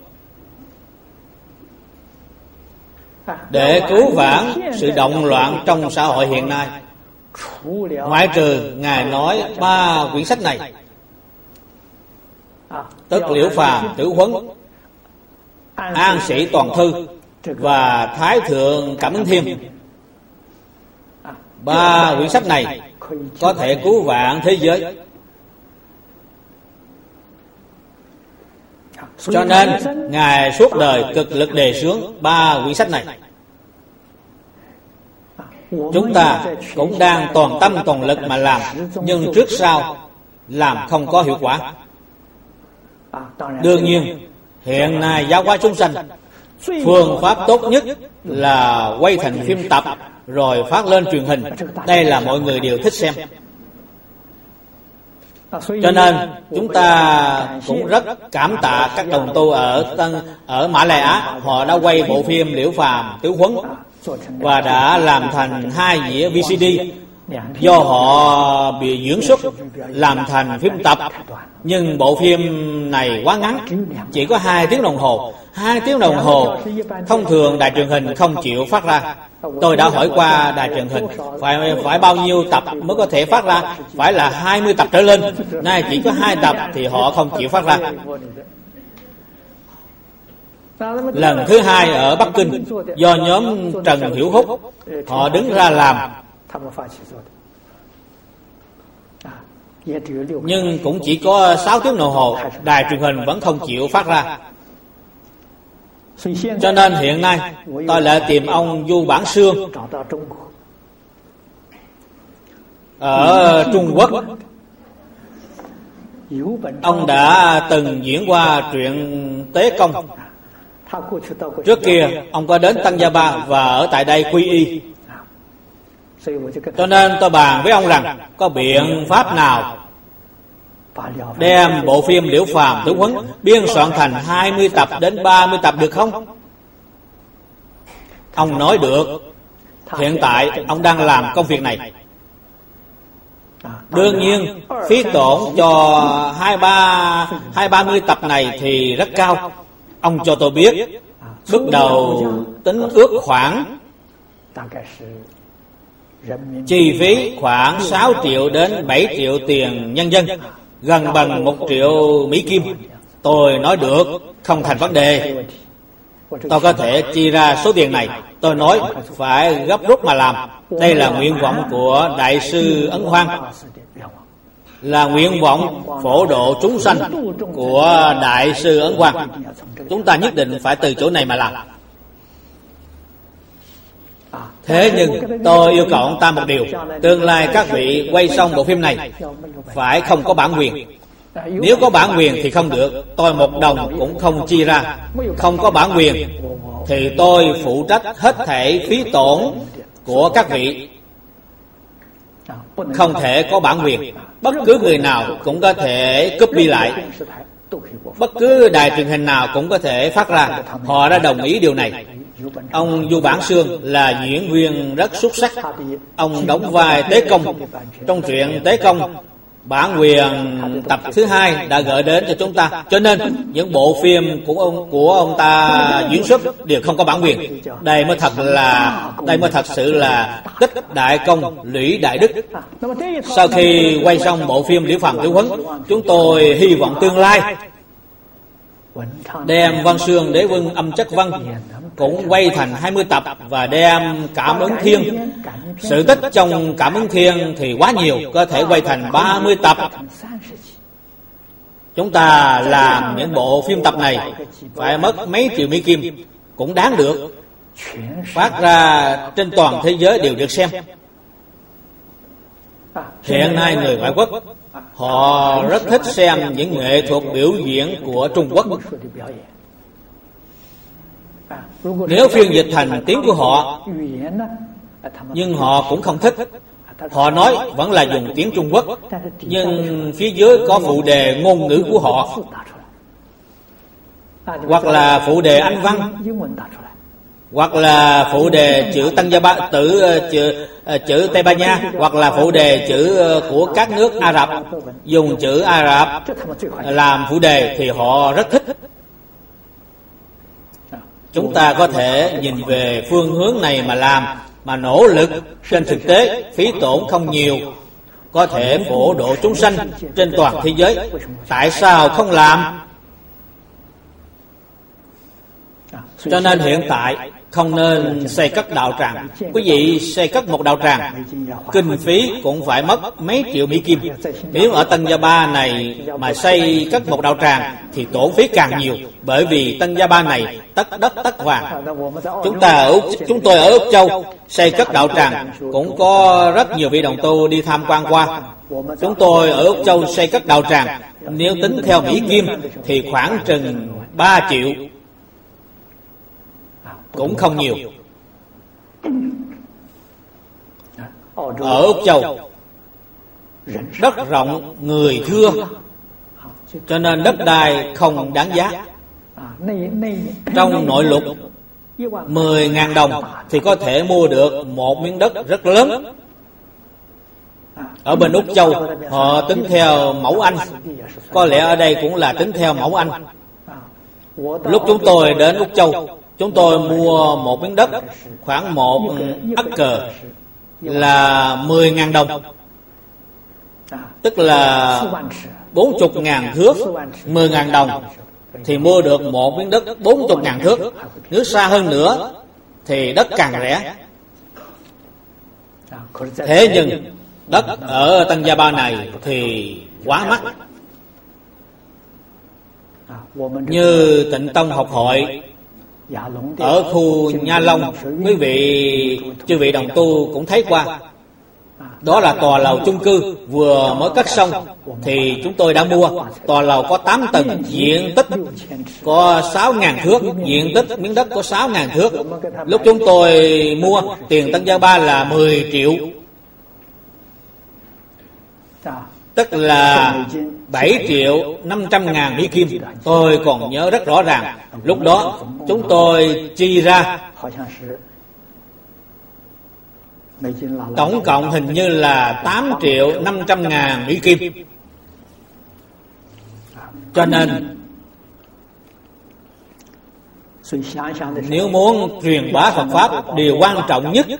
để cứu vãn sự động loạn trong xã hội hiện nay. Ngoại trừ Ngài nói 3 quyển sách này, tức Liễu Phàm Tứ Huấn, An Sĩ Toàn Thư và Thái Thượng Cảm Ứng Thiên. 3 quyển sách này có thể cứu vãn thế giới. Cho nên Ngài suốt đời cực lực đề xướng 3 quyển sách này. Chúng ta cũng đang toàn tâm toàn lực mà làm, nhưng trước sau làm không có hiệu quả. Đương nhiên hiện nay giáo hóa chúng sanh, phương pháp tốt nhất là quay thành phim tập rồi phát lên truyền hình. Đây là mọi người đều thích xem. Cho nên chúng ta cũng rất cảm tạ các đồng tu ở Mã Lai Á. Họ đã quay bộ phim Liễu Phàm Tứ Huấn và đã làm thành 2 đĩa VCD. Do họ bị diễn xuất làm thành phim tập, nhưng bộ phim này quá ngắn, chỉ có 2 tiếng đồng hồ. 2 tiếng đồng hồ thông thường đài truyền hình không chịu phát ra. Tôi đã hỏi qua đài truyền hình phải bao nhiêu tập mới có thể phát ra, phải là 20 tập trở lên. Nay chỉ có 2 tập thì họ không chịu phát ra. Lần thứ 2 ở Bắc Kinh, do nhóm Trần Hiểu Húc, họ đứng ra làm, nhưng cũng chỉ có 6 tiếng đồng hồ, đài truyền hình vẫn không chịu phát ra. Cho nên hiện nay tôi lại tìm ông Du Bản Sương ở Trung Quốc. Ông đã từng diễn qua truyện Tế Công. Trước kia ông có đến Tăng Gia Ba và ở tại đây quy y. Cho nên tôi bàn với ông rằng có biện pháp nào đem bộ phim Liễu Phàm Tứ Huấn biên soạn thành 20 tập đến 30 tập được không? Ông nói được. Hiện tại ông đang làm công việc này. Đương nhiên phí tổn cho 20-30 tập này thì rất cao. Ông cho tôi biết bước đầu tính ước khoảng chi phí khoảng 6 triệu đến 7 triệu tiền nhân dân, gần bằng 1 triệu Mỹ Kim. Tôi nói được, không thành vấn đề. Tôi có thể chi ra số tiền này. Tôi nói phải gấp rút mà làm. Đây là nguyện vọng của Đại sư Ấn Quang, là nguyện vọng phổ độ chúng sanh của Đại sư Ấn Quang. Chúng ta nhất định phải từ chỗ này mà làm. Thế nhưng tôi yêu cầu ông ta một điều: tương lai các vị quay xong bộ phim này phải không có bản quyền. Nếu có bản quyền thì không được, tôi 1 đồng cũng không chi ra. Không có bản quyền thì tôi phụ trách hết thảy phí tổn của các vị. không thể có bản quyền. Bất cứ người nào cũng có thể copy lại, bất cứ đài truyền hình nào cũng có thể phát ra. Họ đã đồng ý điều này. Ông Du Bản Xương là diễn viên rất xuất sắc. Ông đóng vai Tế Công trong truyện Tế Công. Bản quyền tập thứ 2 đã gửi đến cho chúng ta, cho nên những bộ phim của ông ta diễn xuất đều không có bản quyền. Đây mới thật sự là Tích Đại Công Lũy Đại Đức. Sau khi quay xong bộ phim Liễu Phàm Tiểu Huấn, chúng tôi hy vọng tương lai đem Văn Xương Đế Quân Âm Chất Văn cũng quay thành 20 tập và đem Cảm Ứng Thiên. Sự tích trong Cảm Ứng Thiên thì quá nhiều, có thể quay thành 30 tập. Chúng ta làm những bộ phim tập này phải mất mấy triệu Mỹ Kim cũng đáng được. Phát ra trên toàn thế giới đều được xem. Hiện nay người ngoại quốc họ rất thích xem những nghệ thuật biểu diễn của Trung Quốc. Nếu phiên dịch thành tiếng của họ, nhưng họ cũng không thích. Họ nói vẫn là dùng tiếng Trung Quốc, nhưng phía dưới có phụ đề ngôn ngữ của họ, hoặc là phụ đề Anh văn, hoặc là phụ đề chữ chữ Tây Ban Nha, hoặc là phụ đề chữ của các nước Ả Rập, dùng chữ Ả Rập làm phụ đề thì họ rất thích. Chúng ta có thể nhìn về phương hướng này mà làm, mà nỗ lực. Trên thực tế phí tổn không nhiều, có thể phổ độ chúng sanh trên toàn thế giới. Tại sao không làm? Cho nên hiện tại không nên xây cất đạo tràng. Quý vị xây cất một đạo tràng, kinh phí cũng phải mất mấy triệu Mỹ Kim. Nếu ở Tân Gia Ba này mà xây cất một đạo tràng thì tổn phí càng nhiều, bởi vì Tân Gia Ba này tất đất tất vàng. Chúng tôi ở Úc Châu xây cất đạo tràng cũng có rất nhiều vị đồng tu đi tham quan qua. Chúng tôi ở Úc Châu xây cất đạo tràng, nếu tính theo Mỹ Kim thì khoảng chừng 3 triệu, cũng không nhiều. Ở Úc Châu đất rộng người thưa, cho nên đất đai không đáng giá. Trong nội lục 10.000 đồng thì có thể mua được một miếng đất rất lớn. Ở bên Úc Châu họ tính theo mẫu Anh, có lẽ ở đây cũng là tính theo mẫu Anh. Lúc chúng tôi đến Úc Châu, chúng tôi mua một miếng đất khoảng 1 acre là 10.000 đồng, tức là 40.000 thước. 10.000 đồng thì mua được một miếng đất 40.000 thước. Nếu xa hơn nữa thì đất càng rẻ. Thế nhưng đất ở Tân Gia Ba này thì quá mắc. Như Tịnh Tông học hội ở khu Nha Long, chư vị đồng tu cũng thấy qua. Đó là tòa lầu chung cư vừa mới cất xong thì chúng tôi đã mua. Tòa lầu có 8 tầng, diện tích có 6.000 thước, diện tích miếng đất có 6.000 thước. Lúc chúng tôi mua, tiền Tân Gia Ba là 10 triệu, tức là 7.500.000 Mỹ Kim. Tôi còn nhớ rất rõ ràng. Lúc đó chúng tôi chi ra tổng cộng hình như là 8.500.000 Mỹ Kim. Cho nên nếu muốn truyền bá Phật Pháp, điều quan trọng nhất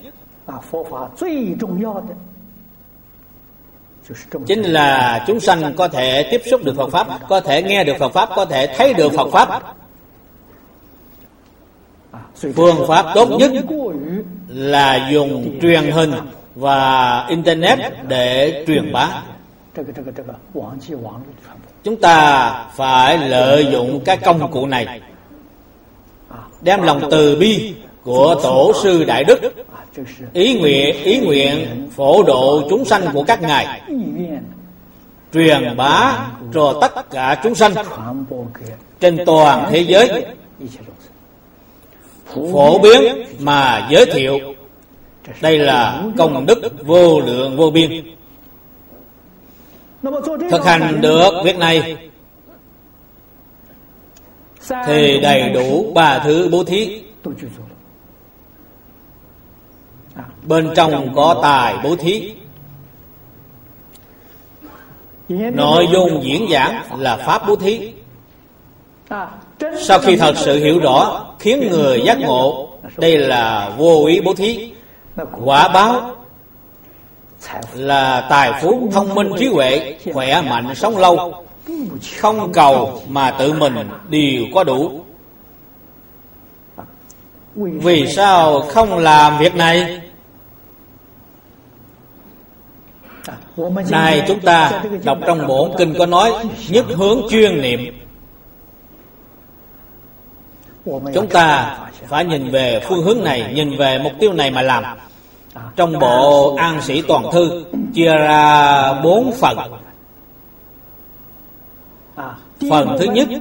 chính là chúng sanh có thể tiếp xúc được Phật Pháp, có thể nghe được Phật Pháp, có thể thấy được Phật Pháp. Phương pháp tốt nhất là dùng truyền hình và Internet để truyền bá. Chúng ta phải lợi dụng các công cụ này, đem lòng từ bi của Tổ sư Đại Đức, ý nguyện phổ độ chúng sanh của các ngài, truyền bá cho tất cả chúng sanh trên toàn thế giới, phổ biến mà giới thiệu. Đây là công đức vô lượng vô biên. Thực hành được việc này thì đầy đủ 3 thứ bố thí. Bên trong có tài bố thí. Nội dung diễn giảng là pháp bố thí. Sau khi thật sự hiểu rõ, khiến người giác ngộ, đây là vô ý bố thí. Quả báo là tài phú, thông minh, trí huệ, khỏe mạnh, sống lâu. Không cầu mà tự mình đều có đủ. Vì sao không làm việc này? Này chúng ta đọc trong bổn kinh có nói nhất hướng chuyên niệm. Chúng ta phải nhìn về phương hướng này, nhìn về mục tiêu này mà làm. Trong bộ An Sĩ Toàn Thư chia ra 4 phần. Phần thứ nhất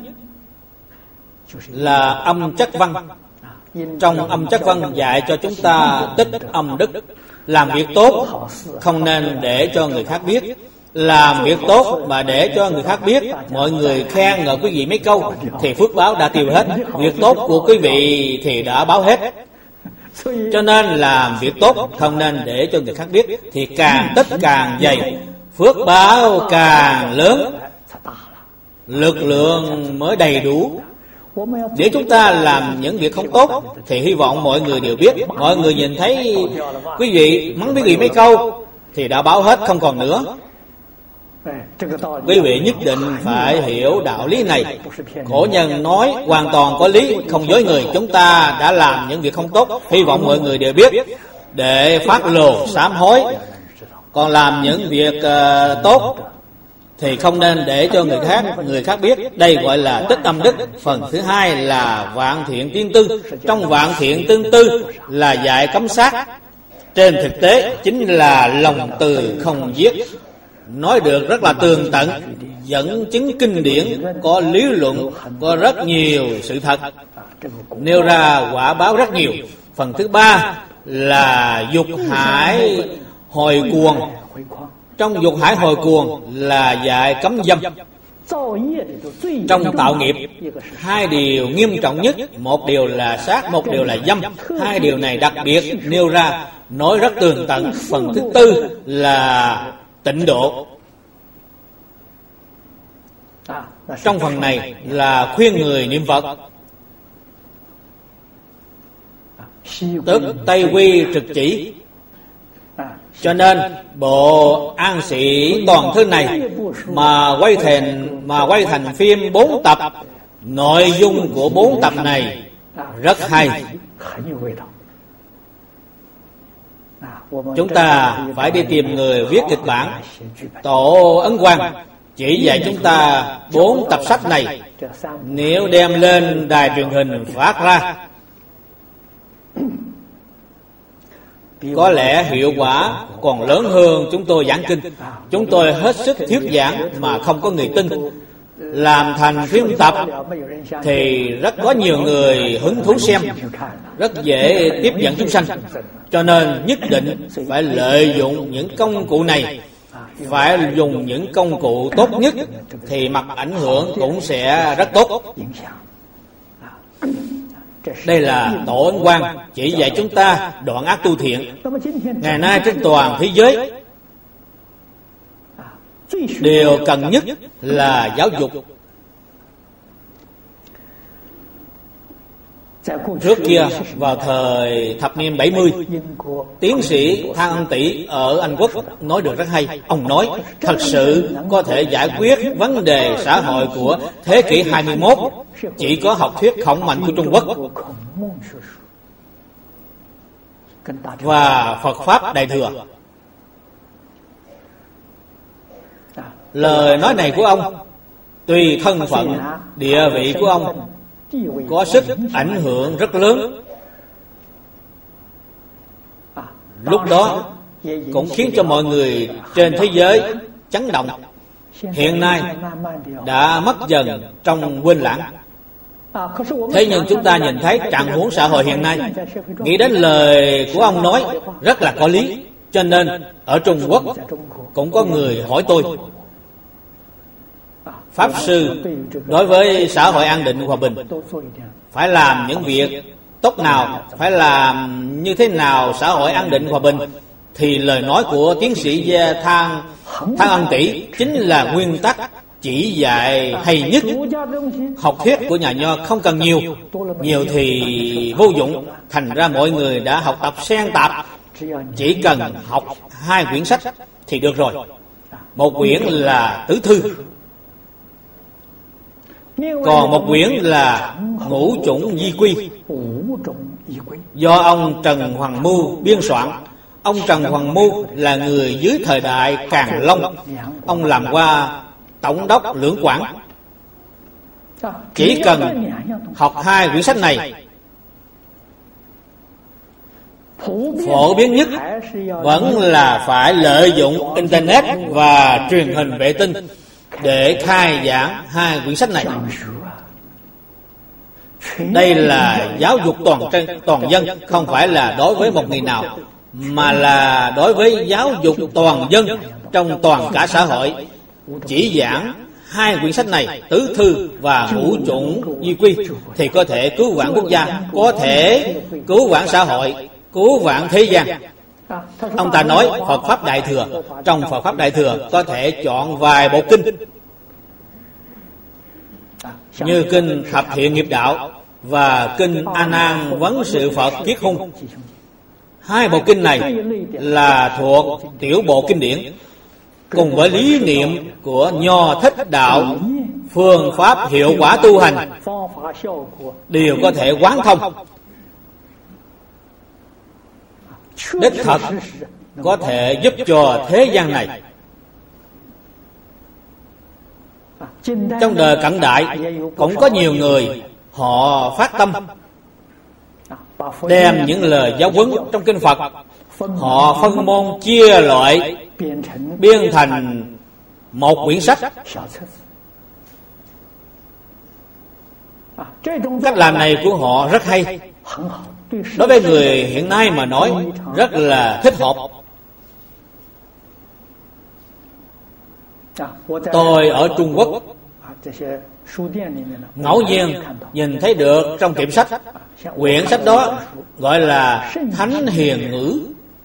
là âm chất văn. Trong âm chất văn dạy cho chúng ta tích âm đức. Làm việc tốt không nên để cho người khác biết. Làm việc tốt mà để cho người khác biết, mọi người khen ngợi quý vị mấy câu thì phước báo đã tiêu hết. Việc tốt của quý vị thì đã báo hết. Cho nên làm việc tốt không nên để cho người khác biết, thì càng tích càng dày, phước báo càng lớn, lực lượng mới đầy đủ. Nếu chúng ta làm những việc không tốt thì hy vọng mọi người đều biết. Mọi người nhìn thấy quý vị mắng quý vị mấy câu thì đã báo hết, không còn nữa. Quý vị nhất định phải hiểu đạo lý này. Cổ nhân nói hoàn toàn có lý, không dối người. Chúng ta đã làm những việc không tốt, hy vọng mọi người đều biết để phát lồ sám hối. Còn làm những việc tốt thì không nên để cho người khác biết. Đây gọi là tích âm đức. Phần thứ hai là vạn thiện tiên tư. Trong vạn thiện tiên tư là dạy cấm sát. Trên thực tế chính là lòng từ không giết. Nói được rất là tường tận, dẫn chứng kinh điển, có lý luận, có rất nhiều sự thật, nêu ra quả báo rất nhiều. Phần thứ ba là dục hải hồi cuồng. Trong dục hải hồi cuồng là dạy cấm dâm. Trong tạo nghiệp, 2 điều nghiêm trọng nhất, một điều là sát, một điều là dâm. 2 điều này đặc biệt nêu ra, nói rất tường tận. Phần thứ tư là tịnh độ. Trong phần này là khuyên người niệm Phật, tức Tây Quy trực chỉ. Cho nên bộ An Sĩ Toàn Thư này mà quay thành phim 4 tập, nội dung của 4 tập này rất hay. Chúng ta phải đi tìm người viết kịch bản. Tổ Ấn Quang chỉ dạy chúng ta 4 tập sách này. Nếu đem lên đài truyền hình phát ra, có lẽ hiệu quả còn lớn hơn chúng tôi giảng kinh. Chúng tôi hết sức thuyết giảng mà không có người tin. Làm thành phim tập thì rất có nhiều người hứng thú xem, rất dễ tiếp nhận chúng sanh. Cho nên nhất định phải lợi dụng những công cụ này, phải dùng những công cụ tốt nhất thì mặt ảnh hưởng cũng sẽ rất tốt. Đây là Tổ Ấn Quang chỉ dạy chúng ta đoạn ác tu thiện. Ngày nay trên toàn thế giới, điều cần nhất là giáo dục. Trước kia vào thời thập niên 70, tiến sĩ Thang Ân Tỷ ở Anh Quốc nói được rất hay. Ông nói thật sự có thể giải quyết vấn đề xã hội của thế kỷ 21 chỉ có học thuyết khổng mạnh của Trung Quốc và Phật Pháp Đại Thừa. Lời nói này của ông, tùy thân phận, địa vị của ông, có sức ảnh hưởng rất lớn. Lúc đó cũng khiến cho mọi người trên thế giới chấn động. Hiện nay đã mất dần trong quên lãng. Thế nhưng chúng ta nhìn thấy trạng huống xã hội hiện nay, nghĩ đến lời của ông nói rất là có lý. Cho nên ở Trung Quốc cũng có người hỏi tôi, Pháp sư đối với xã hội an định hòa bình phải làm những việc tốt nào, phải làm như thế nào xã hội an định hòa bình, thì lời nói của tiến sĩ Thang Ân Tỷ chính là nguyên tắc chỉ dạy hay nhất. Học thuyết của nhà Nho không cần nhiều, nhiều thì vô dụng, thành ra mọi người đã học tập xen tạp. Chỉ cần học 2 quyển sách thì được rồi. Một quyển là Tứ Thư, còn một quyển là Ngũ Chủng Di Quy, do ông Trần Hoàng Mưu biên soạn. Ông Trần Hoàng Mưu là người dưới thời đại Càn Long, ông làm qua tổng đốc lưỡng quản. Chỉ cần học 2 quyển sách này, phổ biến nhất vẫn là phải lợi dụng Internet và truyền hình vệ tinh để khai giảng 2 quyển sách này. Đây là giáo dục toàn dân, không phải là đối với một người nào, mà là đối với giáo dục toàn dân trong toàn cả xã hội. Chỉ giảng 2 quyển sách này, Tứ Thư và Ngũ Chủng Di Quy, thì có thể cứu vãn quốc gia, có thể cứu vãn xã hội, cứu vãn thế gian. Ông ta nói Phật Pháp Đại Thừa, trong Phật Pháp Đại Thừa có thể chọn vài bộ kinh như kinh Thập Thiện Nghiệp Đạo và kinh A Nan Vấn Sự Phật Kiết Hung. 2 bộ kinh này là thuộc tiểu bộ kinh điển, cùng với lý niệm của Nho Thích Đạo, phương pháp hiệu quả tu hành đều có thể quán thông. Đích thật có thể giúp cho thế gian này. Trong đời cận đại cũng có nhiều người họ phát tâm đem những lời giáo huấn trong kinh Phật, họ phân môn chia loại biên thành một quyển sách. Cách làm này của họ rất hay, đối với người hiện nay mà nói rất là thích hợp. Tôi ở Trung Quốc ngẫu nhiên nhìn thấy được trong tiệm sách, quyển sách đó gọi là Thánh Hiền Ngữ.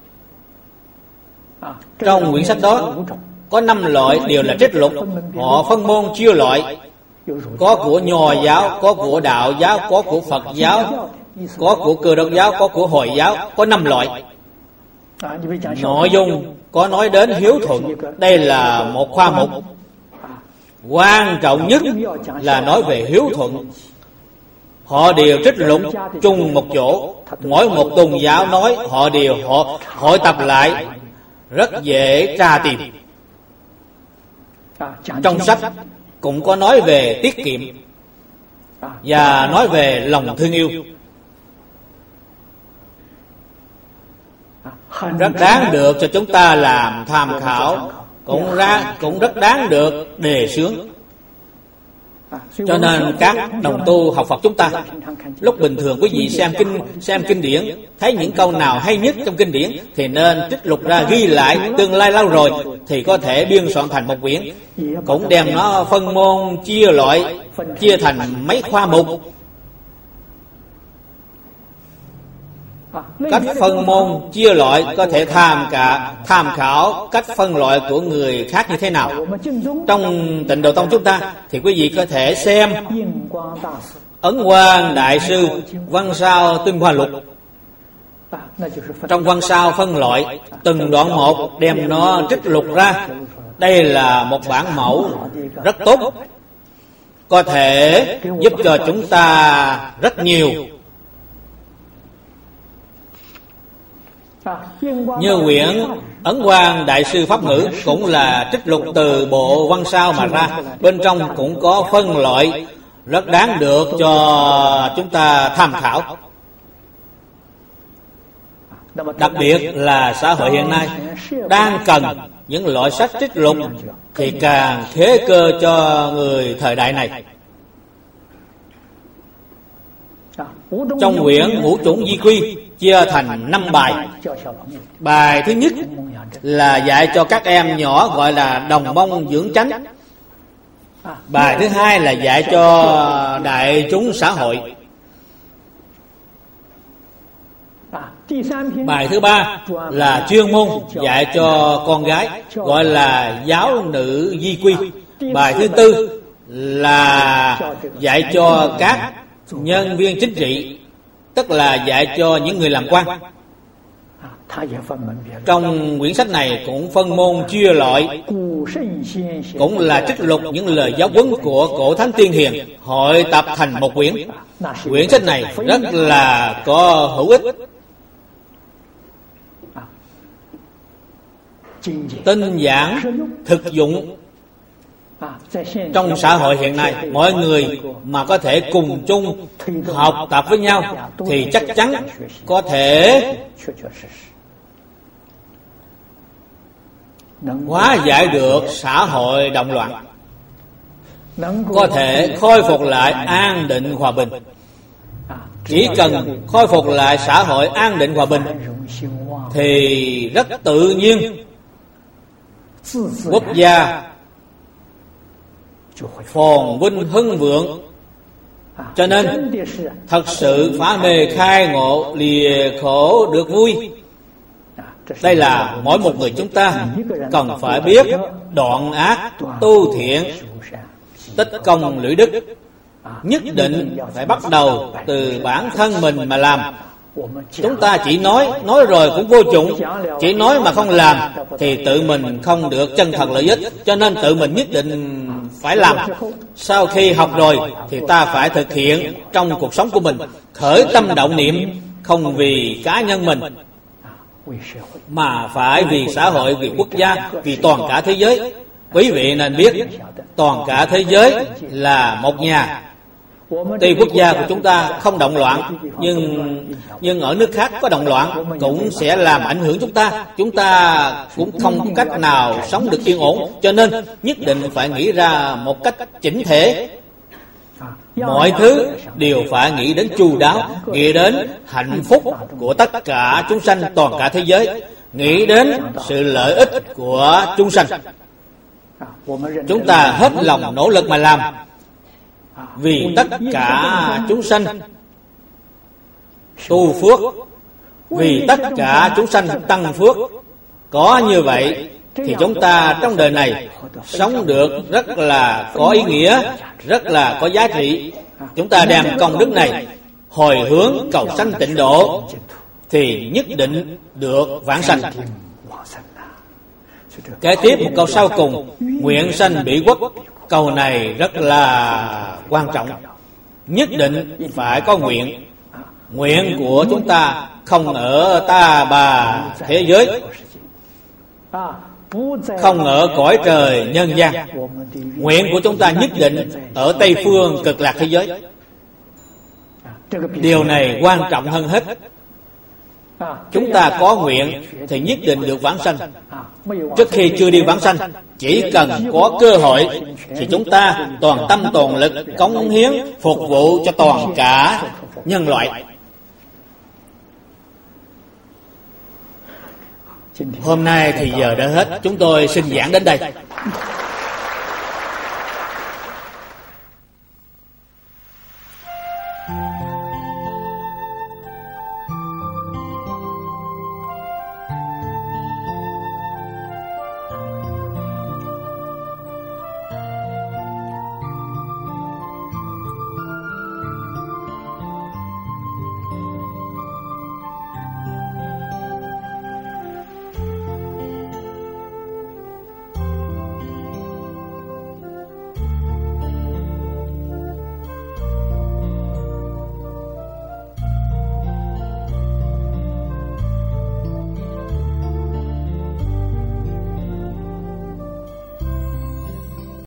Trong quyển sách đó có 5 loại đều là trích lục, họ phân môn chia loại, có của Nho giáo, có của Đạo giáo, có của Phật giáo, có của Cơ Đốc giáo, có của Hồi giáo, có 5 loại. Nội dung có nói đến hiếu thuận, đây là một khoa mục. Quan trọng nhất là nói về hiếu thuận. Họ đều trích lục chung một chỗ, mỗi một tôn giáo nói họ đều hội tập lại, rất dễ tra tìm. Trong sách cũng có nói về tiết kiệm và nói về lòng thương yêu. Rất đáng được cho chúng ta làm tham khảo, cũng rất đáng được đề xướng. Cho nên các đồng tu học Phật chúng ta, lúc bình thường quý vị xem kinh điển, thấy những câu nào hay nhất trong kinh điển thì nên trích lục ra ghi lại, tương lai lâu rồi thì có thể biên soạn thành một quyển, cũng đem nó phân môn chia loại, chia thành mấy khoa mục. Cách phân môn chia loại có thể tham khảo cách phân loại của người khác như thế nào. Trong Tịnh Độ Tông chúng ta thì quý vị có thể xem Ấn Quang Đại Sư Văn Sao Tinh Hoa Lục. Trong Văn Sao phân loại từng đoạn một, đem nó trích lục ra. Đây là một bản mẫu rất tốt, có thể giúp cho chúng ta rất nhiều. Như quyển Ấn Quang Đại Sư Pháp Ngữ cũng là trích lục từ bộ Văn Sao mà ra, bên trong cũng có phân loại rất đáng được cho chúng ta tham khảo. Đặc biệt là xã hội hiện nay đang cần những loại sách trích lục thì càng thế cơ cho người thời đại này. Trong quyển Ngũ Chủng Di Quy chia thành 5 bài. Bài thứ nhất là dạy cho các em nhỏ, gọi là đồng mông dưỡng chánh. Bài thứ hai là dạy cho đại chúng xã hội. Bài thứ ba là chuyên môn dạy cho con gái, gọi là giáo nữ di quy. Bài thứ tư là dạy cho các nhân viên chính trị, tức là dạy cho những người làm quan. Trong quyển sách này cũng phân môn chia loại, cũng là trích lục những lời giáo huấn của cổ thánh tiên hiền, hội tập thành một quyển. Quyển sách này rất là có hữu ích, tinh giản, thực dụng. Trong xã hội hiện nay, mọi người mà có thể cùng chung học tập với nhau thì chắc chắn có thể hóa giải được xã hội động loạn, có thể khôi phục lại an định hòa bình. Chỉ cần khôi phục lại xã hội an định hòa bình thì rất tự nhiên quốc gia phồn vinh hưng vượng. Cho nên thật sự phá mê khai ngộ, lìa khổ được vui. Đây là mỗi một người chúng ta cần phải biết đoạn ác tu thiện, tích công lũy đức. Nhất định phải bắt đầu từ bản thân mình mà làm. Chúng ta chỉ nói rồi cũng vô dụng. Chỉ nói mà không làm thì tự mình không được chân thật lợi ích. Cho nên tự mình nhất định phải làm. Sau khi học rồi thì ta phải thực hiện trong cuộc sống của mình, khởi tâm động niệm không vì cá nhân mình mà phải vì xã hội, vì quốc gia, vì toàn cả thế giới. Quý vị nên biết toàn cả thế giới là một nhà. Tuy quốc gia của chúng ta không động loạn, nhưng ở nước khác có động loạn cũng sẽ làm ảnh hưởng chúng ta. Chúng ta cũng không có cách nào sống được yên ổn. Cho nên nhất định phải nghĩ ra một cách chỉnh thể. Mọi thứ đều phải nghĩ đến chu đáo, nghĩ đến hạnh phúc của tất cả chúng sanh toàn cả thế giới, nghĩ đến sự lợi ích của chúng sanh. Chúng ta hết lòng nỗ lực mà làm vì tất cả chúng sanh tu phước, vì tất cả chúng sanh tăng phước. Có như vậy thì chúng ta trong đời này sống được rất là có ý nghĩa, rất là có giá trị. Chúng ta đem công đức này hồi hướng cầu sanh tịnh độ thì nhất định được vãng sanh. Kế tiếp một câu sau cùng, nguyện sanh bỉ quốc. Câu này rất là quan trọng. Nhất định phải có nguyện. Nguyện của chúng ta không ở ta bà thế giới, không ở cõi trời nhân gian. Nguyện của chúng ta nhất định ở Tây phương cực lạc thế giới. Điều này quan trọng hơn hết. Chúng ta có nguyện thì nhất định được vãng sanh. Trước khi chưa đi vãng sanh, chỉ cần có cơ hội thì chúng ta toàn tâm toàn lực cống hiến phục vụ cho toàn cả nhân loại. Hôm nay thì giờ đã hết, chúng tôi xin giảng đến đây.